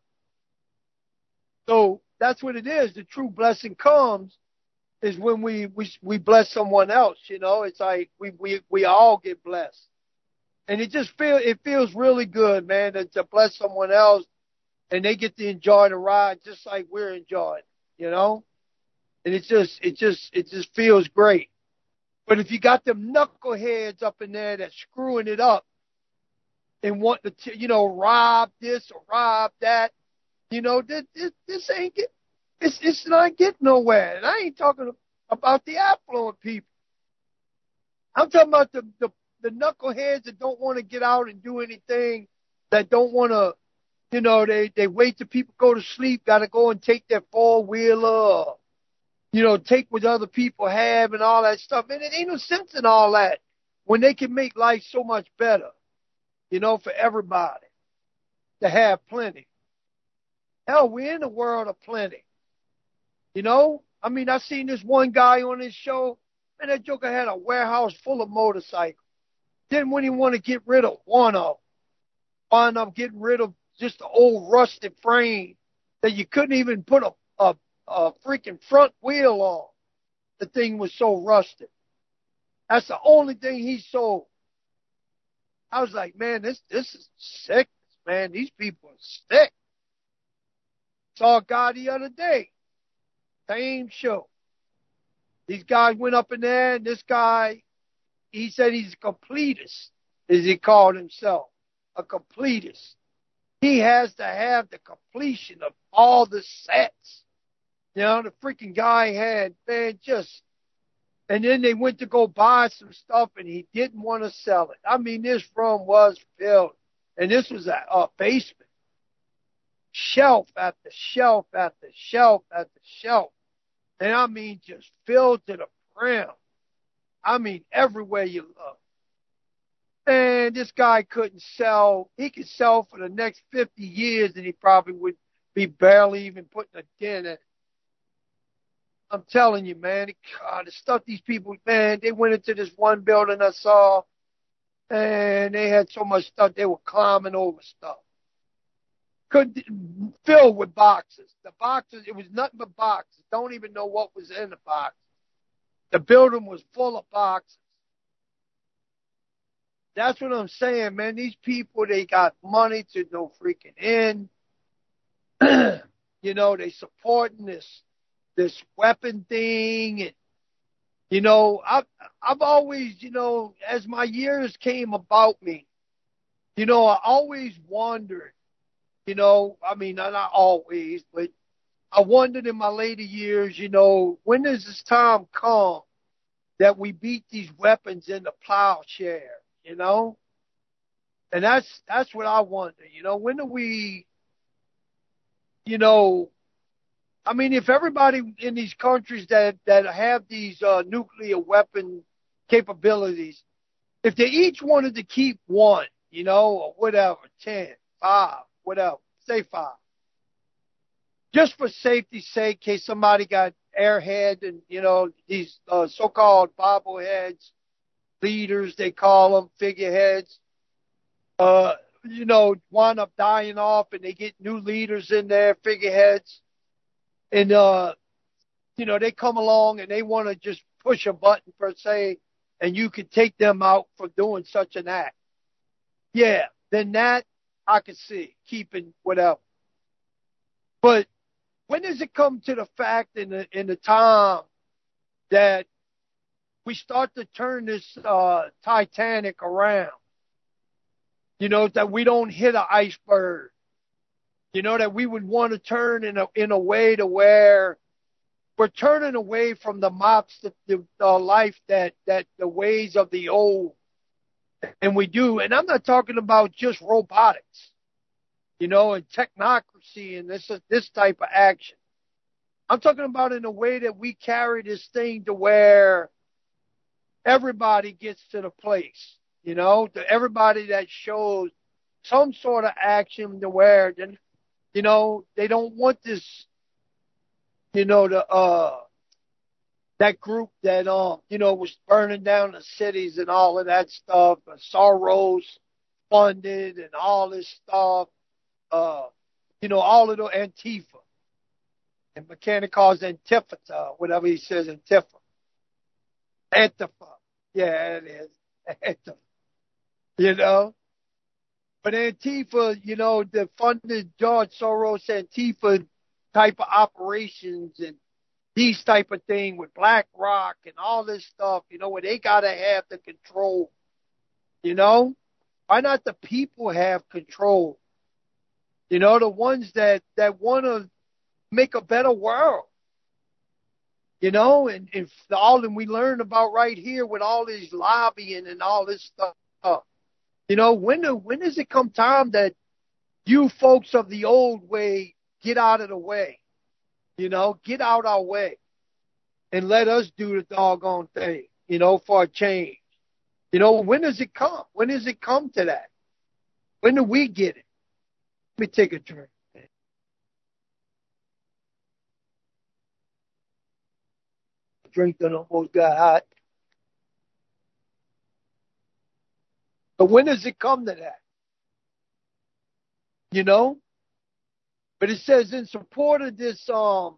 So that's what it is. The true blessing comes is when we, we, we bless someone else, you know. It's like we, we, we all get blessed. And it just feel it feels really good, man, to, to bless someone else and they get to enjoy the ride just like we're enjoying, you know? And it just it just it just feels great. But if you got them knuckleheads up in there that's screwing it up and want to, t- you know, rob this or rob that, you know, this, this, this ain't get, it's, it's not getting nowhere. And I ain't talking about the affluent people. I'm talking about the, the, the knuckleheads that don't want to get out and do anything, that don't want to, you know, they, they wait till people go to sleep, got to go and take their four-wheeler, you know, take what other people have and all that stuff. And it ain't no sense in all that when they can make life so much better, you know, for everybody to have plenty. Hell, we're in a world of plenty. You know, I mean, I seen this one guy on this show, and that joker had a warehouse full of motorcycles. Didn't really want to get rid of one of them. Wound up getting rid of just the old rusted frame that you couldn't even put a, a, a freaking front wheel on. The thing was so rusted. That's the only thing he sold. I was like, man, this this is sick, man. These people are sick. Saw a guy the other day. Same show. These guys went up in there, and this guy, he said he's a completist, as he called himself. A completist. He has to have the completion of all the sets. You know, the freaking guy had, man, just, and then they went to go buy some stuff, and he didn't want to sell it. I mean, this room was filled, and this was a, a basement. Shelf after shelf after shelf after shelf. And I mean, just filled to the brim. I mean, everywhere you look. And this guy couldn't sell. He could sell for the next fifty years, and he probably would be barely even putting a dent in it. I'm telling you, man, God, the stuff these people, man, they went into this one building I saw, and they had so much stuff, they were climbing over stuff. Could filled with boxes. The boxes, it was nothing but boxes. Don't even know what was in the box. The building was full of boxes. That's what I'm saying, man. These people, they got money to no freaking end. You know, they supporting this this weapon thing. And, you know, I've, I've always, you know, as my years came about me, you know, I always wondered, you know, I mean, not always, but I wondered in my later years, you know, when does this time come that we beat these weapons in the plowshare, you know? And that's that's what I wonder, you know, when do we, you know, I mean, if everybody in these countries that, that have these uh, nuclear weapon capabilities, if they each wanted to keep one, you know, or whatever, ten, five, whatever, say five. Just for safety's sake, in case somebody got airhead and, you know, these uh, so-called bobbleheads, leaders, they call them, figureheads, uh, you know, wind up dying off and they get new leaders in there, figureheads. And, uh, you know, they come along and they want to just push a button per se, and you could take them out for doing such an act. Yeah, then that I could see, keeping whatever. But when does it come to the fact in the in the time that we start to turn this uh, Titanic around? You know, that we don't hit an iceberg. You know, that we would want to turn in a, in a way to where we're turning away from the mobster the, the life that, that the ways of the old. And we do. And I'm not talking about just robotics, you know, and technocracy and this, this type of action. I'm talking about in a way that we carry this thing to where everybody gets to the place, you know, to everybody that shows some sort of action to where, you know, they don't want this, you know, the, uh, that group that, um, you know, was burning down the cities and all of that stuff, uh, Soros funded and all this stuff, uh, you know, all of the Antifa. And Mechanic calls Antifa, whatever he says, Antifa. Antifa. Yeah, it is. Antifa. You know? But Antifa, you know, the funded George Soros Antifa type of operations and these type of thing with BlackRock and all this stuff, you know, where they got to have the control. You know? Why not the people have control? You know, the ones that, that want to make a better world, you know, and, and all that we learn about right here with all this lobbying and all this stuff. You know, when do, when does it come time that you folks of the old way get out of the way? You know, get out our way and let us do the doggone thing, you know, for a change. You know, when does it come? When does it come to that? When do we get it? Let me take a drink. Drink that almost got hot. But when does it come to that? You know? But it says in support of this, um,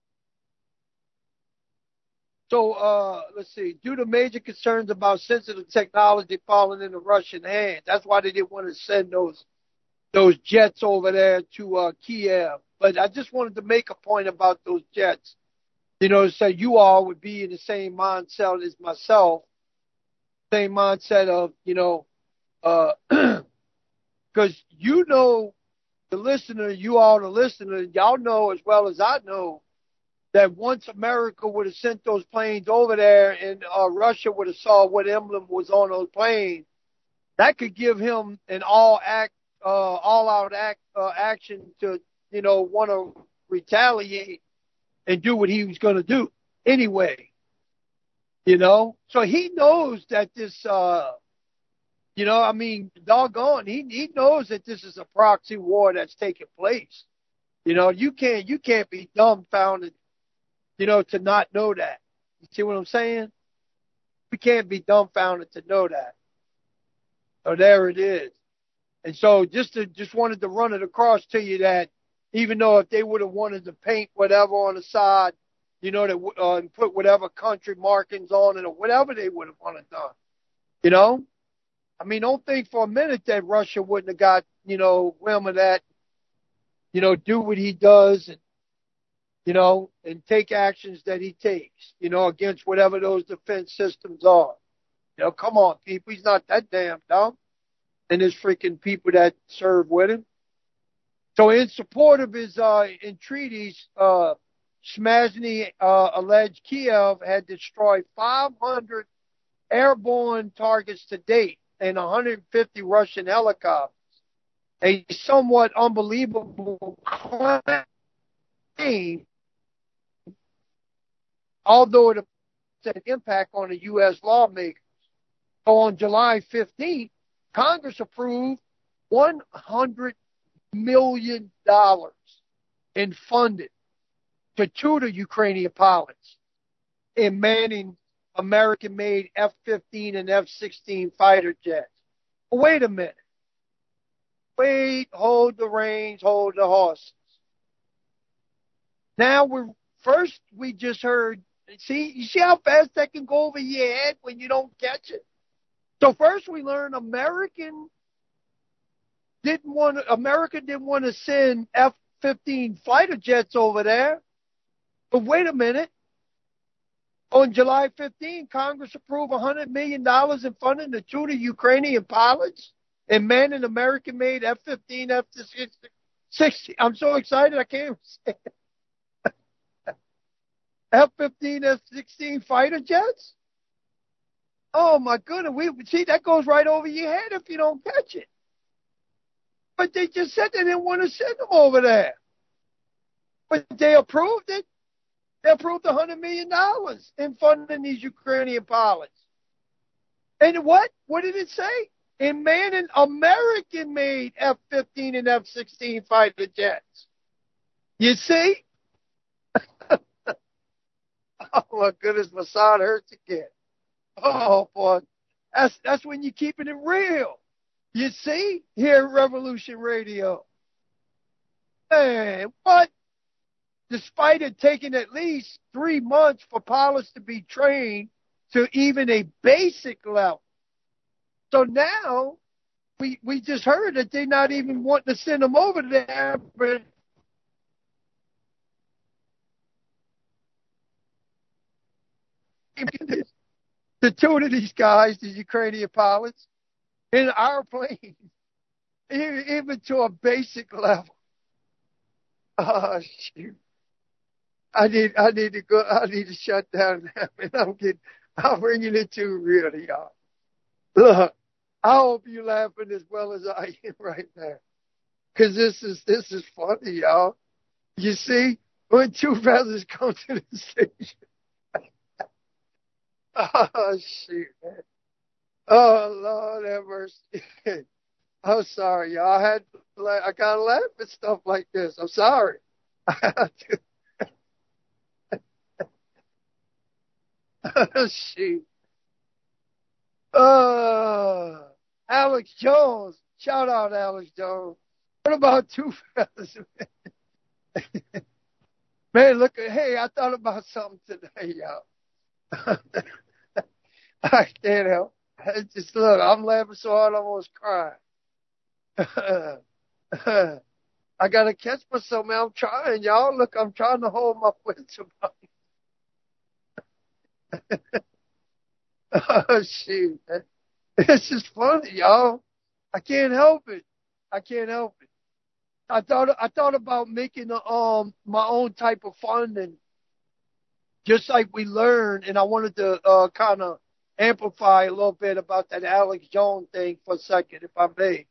so, uh, let's see, due to major concerns about sensitive technology falling into Russian hands, that's why they didn't want to send those, those jets over there to, uh, Kiev. But I just wanted to make a point about those jets. You know, so you all would be in the same mindset as myself, same mindset of, you know, uh, because you know, the listener, you all the listener, y'all know as well as I know that once America would have sent those planes over there and uh, Russia would have saw what emblem was on those planes, that could give him an all act, uh, all out act, uh, action to, you know, want to retaliate and do what he was going to do anyway, you know? So he knows that this, uh, you know, I mean, doggone, he, he knows that this is a proxy war that's taking place. You know, you can't, you can't be dumbfounded, you know, to not know that. You see what I'm saying? We can't be dumbfounded to know that. So there it is. And so just to, just wanted to run it across to you that, even though if they would have wanted to paint whatever on the side, you know, that uh, and put whatever country markings on it or whatever they would have wanted done, you know? I mean, don't think for a minute that Russia wouldn't have got, you know, whim of that, you know, do what he does and, you know, and take actions that he takes, you know, against whatever those defense systems are. You know, come on, people. He's not that damn dumb. And there's freaking people that serve with him. So in support of his uh, entreaties, uh, Shmazny uh, alleged Kiev had destroyed five hundred airborne targets to date and one hundred fifty Russian helicopters. A somewhat unbelievable claim, although it had an impact on the U S lawmakers. So on July fifteenth, Congress approved one hundred million dollars in funding to tutor Ukrainian pilots in manning American-made F fifteen and F sixteen fighter jets. Well, wait a minute. Wait, hold the reins, hold the horses. Now we're first we just heard. See, you see how fast that can go over your head when you don't catch it. So first we learned American didn't want America didn't want to send F fifteen fighter jets over there. But wait a minute. On July fifteenth, Congress approved one hundred million dollars in funding to tutor Ukrainian pilots and manning American-made F fifteen, F sixteen. I'm so excited I can't even say it. F fifteen, F sixteen fighter jets? Oh, my goodness. We see, that goes right over your head if you don't catch it. But they just said they didn't want to send them over there. But they approved it. They approved one hundred million dollars in funding these Ukrainian pilots. And what? What did it say? In man, an American-made F fifteen and F sixteen fighter jets. You see? Oh, my goodness, my side hurts again. Oh, boy. That's, that's when you're keeping it real. You see? Here at Revolution Radio. Man, what? Despite it taking at least three months for pilots to be trained to even a basic level. So now, we we just heard that they're not even wanting to send them over there. But the two of these guys, these Ukrainian pilots, in our plane, even, even to a basic level. Oh, shoot. I need, I need to go, I need to shut down now, and I'm getting, I'm bringing it too real to y'all. Look, I hope you're laughing as well as I am right now. Cause this is, this is funny, y'all. You see, when two brothers come to the station. Oh, shoot, man. Oh, Lord have mercy. I'm sorry, y'all. I had, to, I gotta laugh at stuff like this. I'm sorry. I have to. Oh, shoot. Uh, Alex Jones. Shout out, Alex Jones. What about two fellas? Man, look at, hey, I thought about something today, y'all. I can't help. I just look, I'm laughing so hard I almost crying. I gotta catch myself, man. I'm trying, y'all. Look, I'm trying to hold my wits about it. Oh, shoot. It's just funny, y'all. I can't help it. I can't help it. I thought I thought about making a, um my own type of funding, just like we learned, and I wanted to uh, kind of amplify a little bit about that Alex Jones thing for a second, if I may.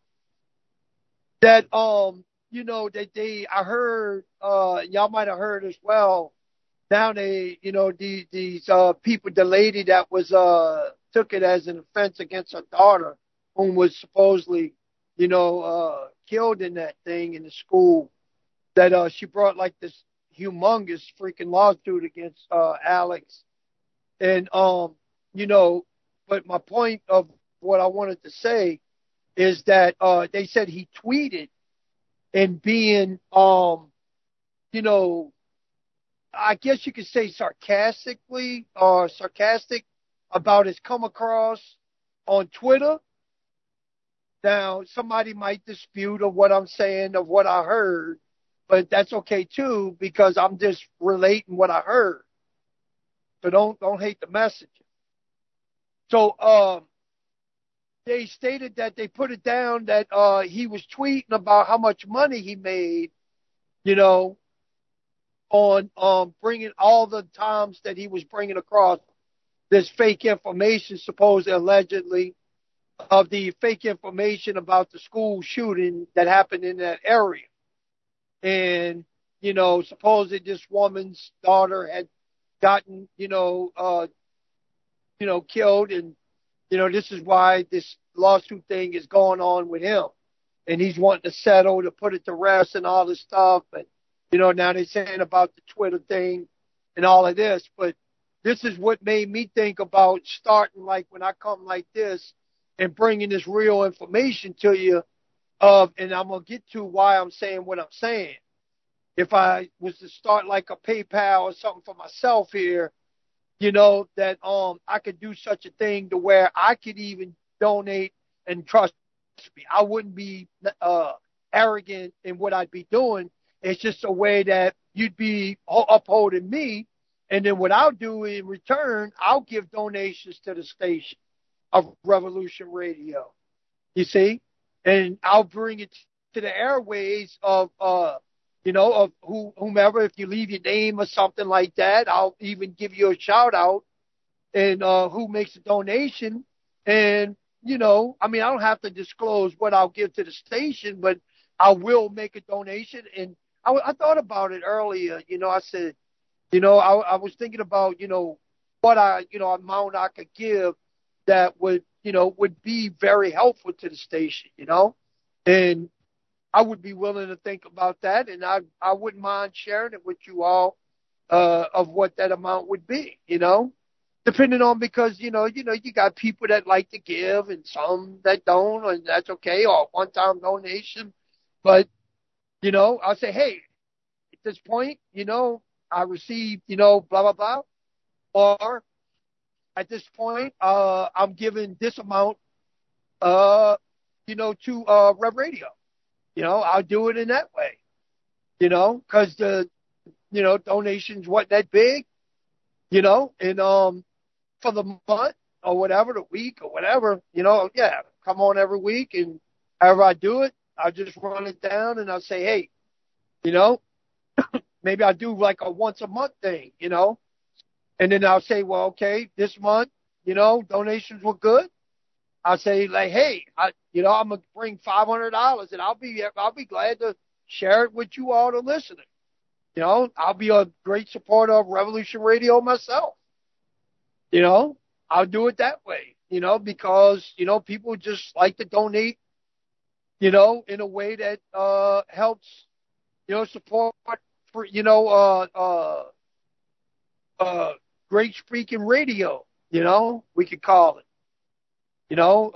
That um, you know, that they I heard uh y'all might have heard as well. Now they, you know, these, these, uh, people, the lady that was, uh, took it as an offense against her daughter, whom was supposedly, you know, uh, killed in that thing in the school, that, uh, she brought like this humongous freaking lawsuit against, uh, Alex. And, um, you know, but my point of what I wanted to say is that, uh, they said he tweeted and being, um, you know, I guess you could say sarcastically or sarcastic about his come across on Twitter. Now, somebody might dispute of what I'm saying, of what I heard, but that's okay too, because I'm just relating what I heard. So don't, don't hate the message. So, um, they stated that they put it down that, uh, he was tweeting about how much money he made, you know, on um, bringing all the times that he was bringing across this fake information, supposed allegedly, of the fake information about the school shooting that happened in that area. And, you know, supposedly this woman's daughter had gotten, you know, uh, you know, killed. And, you know, this is why this lawsuit thing is going on with him. And he's wanting to settle, to put it to rest and all this stuff. And, you know, now they're saying about the Twitter thing and all of this, but this is what made me think about starting like when I come like this and bringing this real information to you of, and I'm going to get to why I'm saying what I'm saying. If I was to start like a PayPal or something for myself here, you know, that, um, I could do such a thing to where I could even donate, and trust me, I wouldn't be, uh, arrogant in what I'd be doing. It's just a way that you'd be upholding me. And then what I'll do in return, I'll give donations to the station of Revolution Radio. You see? And I'll bring it to the airways of, uh, you know, of who, whomever. If you leave your name or something like that, I'll even give you a shout out and uh, who makes a donation. And, you know, I mean, I don't have to disclose what I'll give to the station, but I will make a donation. And I, I thought about it earlier. You know, I said, you know, I, I was thinking about, you know, what I, you know, amount I could give that would, you know, would be very helpful to the station, you know, and I would be willing to think about that, and I I wouldn't mind sharing it with you all uh, of what that amount would be, you know, depending on because you know you know you got people that like to give and some that don't, and that's okay, or one time donation, but you know I'll say, hey, at this point, you know I received you know blah blah blah, or at this point uh, I'm giving this amount, uh, you know, to uh, Rev Radio. You know, I'll do it in that way, you know, because the, you know, donations wasn't that big, you know, and um, for the month or whatever, the week or whatever, you know, yeah, come on every week and however I do it, I'll just run it down and I'll say, hey, you know, maybe I'll do like a once a month thing, you know, and then I'll say, well, okay, this month, you know, donations were good. I'll say like, hey, I, you know, I'm gonna bring five hundred dollars, and I'll be, I'll be glad to share it with you all, the listeners. You know, I'll be a great supporter of Revolution Radio myself. You know, I'll do it that way. You know, because you know people just like to donate. You know, in a way that uh, helps. You know, support for you know, uh, uh, uh, great speaking radio. You know, we could call it. You know,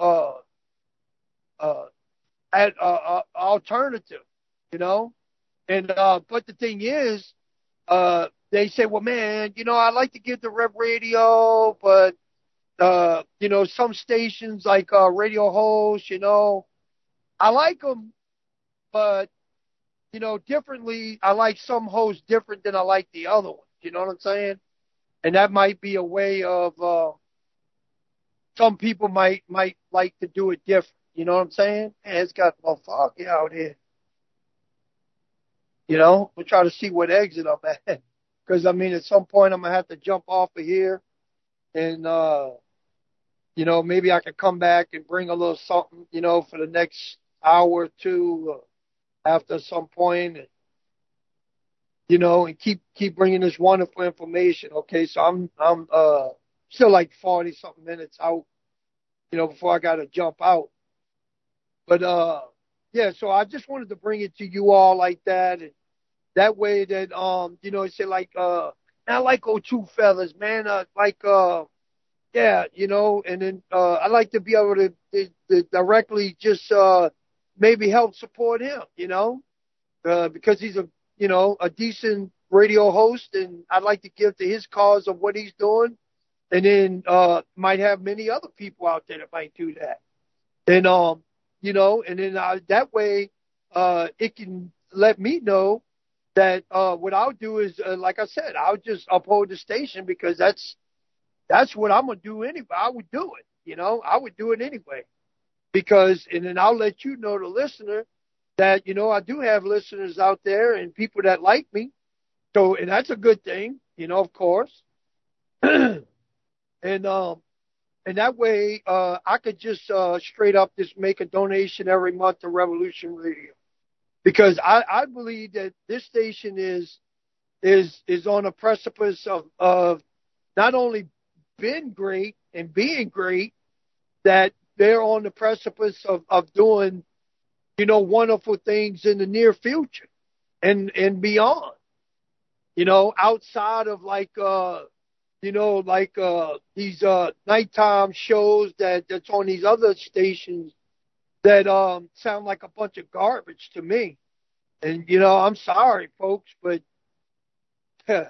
uh, uh, at, uh, uh, alternative, you know, and, uh, but the thing is, uh, they say, well, man, you know, I like to give the Rev Radio, but, uh, you know, some stations like, uh, radio hosts, you know, I like them, but, you know, differently, I like some hosts different than I like the other ones. You know what I'm saying? And that might be a way of, uh, some people might might like to do it different. You know what I'm saying? Man, it's got well foggy out here. You know, we'll try to see what exit I'm at. Because, I mean, at some point I'm going to have to jump off of here. And, uh, you know, maybe I can come back and bring a little something, you know, for the next hour or two uh, after some point. And, you know, and keep keep bringing this wonderful information. Okay, so I'm, I'm uh, still like forty-something minutes out, you know, before I got to jump out. But, uh, yeah, so I just wanted to bring it to you all like that. And that way that, um, you know, say like, uh, I like old two fellas, man. Uh, like, uh, yeah, you know, and then, uh, I like to be able to, to, to directly just, uh, maybe help support him, you know, uh, because he's a, you know, a decent radio host, and I'd like to give to his cause of what he's doing. And then, uh, might have many other people out there that might do that. And, um, you know, and then uh, that way, uh, it can let me know that, uh, what I'll do is, uh, like I said, I'll just uphold the station because that's, that's what I'm going to do anyway. I would do it, you know, I would do it anyway because, and then I'll let you know, the listener, that, you know, I do have listeners out there and people that like me. So, and that's a good thing, you know, of course. and, um, And that way, uh, I could just uh, straight up just make a donation every month to Revolution Radio, because I, I believe that this station is is is on a precipice of, of not only been great and being great, that they're on the precipice of, of doing, you know, wonderful things in the near future and and beyond. You know, outside of like. Uh, You know, like uh, these uh, nighttime shows that, that's on these other stations that um, sound like a bunch of garbage to me. And, you know, I'm sorry, folks, but I,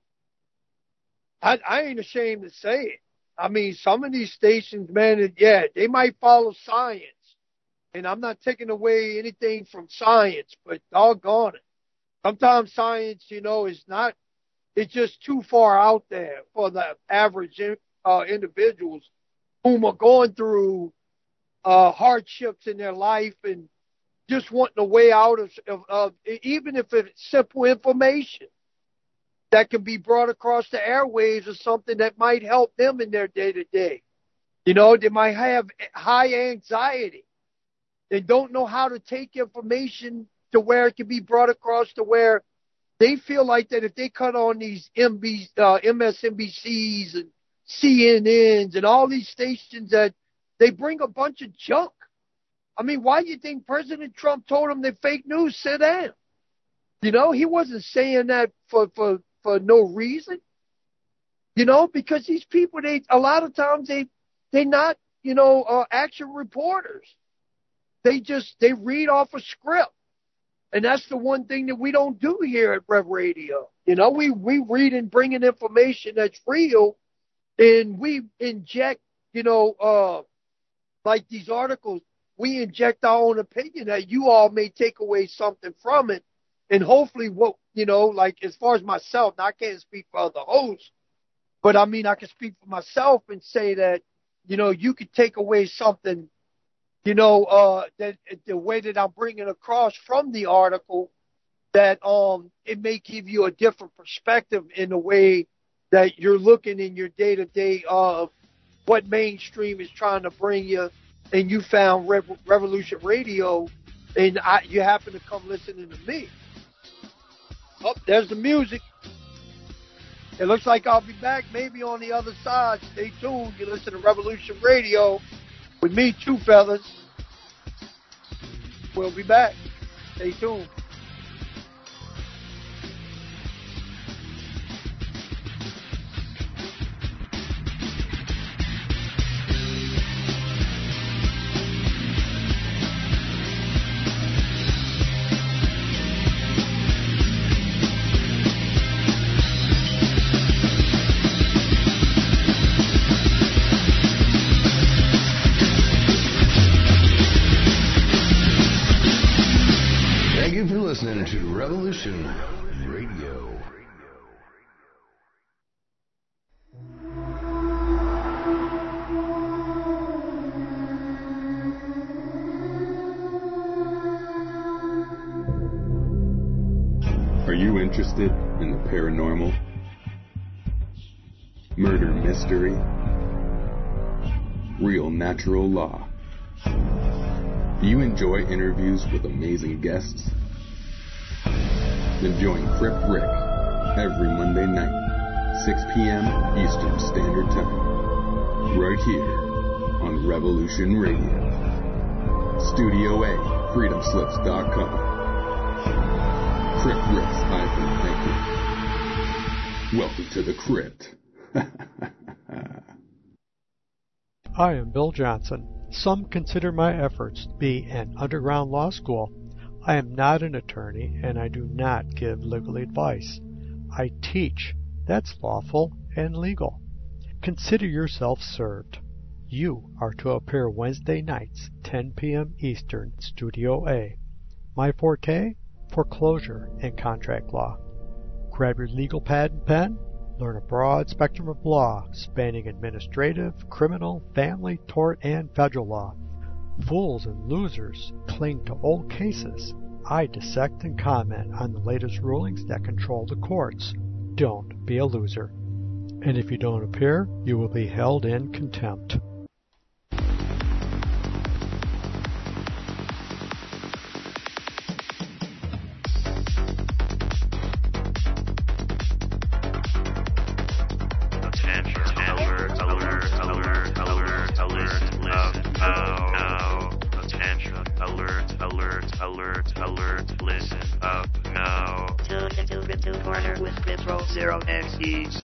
I ain't ashamed to say it. I mean, some of these stations, man, yeah, they might follow science. And I'm not taking away anything from science, but doggone it. Sometimes science, you know, is not, it's just too far out there for the average uh, individuals whom are going through uh, hardships in their life and, just wanting a way out of, of, of even if it's simple information that can be brought across the airwaves or something that might help them in their day-to-day. You know, they might have high anxiety. They don't know how to take information to where it can be brought across to where they feel like that if they cut on these M B, uh, M S N B Cs and C N Ns and all these stations that they bring a bunch of junk. I mean, why do you think President Trump told them that fake news? Sit down. You know, he wasn't saying that for, for, for no reason. You know, because these people, they a lot of times they they not, you know, uh, action reporters. They just they read off a script. And that's the one thing that we don't do here at Rev Radio. You know, we, we read and bring in information that's real, and we inject, you know, uh, like these articles, we inject our own opinion that you all may take away something from it. And hopefully what, you know, like as far as myself, now I can't speak for other hosts, but I mean, I can speak for myself and say that, you know, you could take away something, you know, uh, that the way that I'm bringing across from the article, that um, it may give you a different perspective in the way that you're looking in your day-to-day of what mainstream is trying to bring you, and you found Re- Revolution Radio, and I, you happen to come listening to me. Oh, there's the music. It looks like I'll be back maybe on the other side. Stay tuned. You listen to Revolution Radio with me, Two Feathers. We'll be back. Stay tuned. Listening to Revolution Radio. Are you interested in the paranormal, murder mystery, real natural law? Do you enjoy interviews with amazing guests? Then join Crip Rick every Monday night, six p.m. Eastern Standard Time, right here on Revolution Radio. Studio A, freedom slips dot com. Crip Rick's hyphen thinking. Welcome to the crypt. I am Bill Johnson. Some consider my efforts to be an underground law school. I am not an attorney, and I do not give legal advice. I teach. That's lawful and legal. Consider yourself served. You are to appear Wednesday nights, ten p.m. Eastern, Studio A. My forte? Foreclosure and contract law. Grab your legal pad and pen. Learn a broad spectrum of law, spanning administrative, criminal, family, tort, and federal law. Fools and losers cling to old cases. I dissect and comment on the latest rulings that control the courts. Don't be a loser. And if you don't appear, you will be held in contempt. Alert, alert, alert, alert, alert, alert, listen up now. To the two-bit two-corner with Retro Zero X E.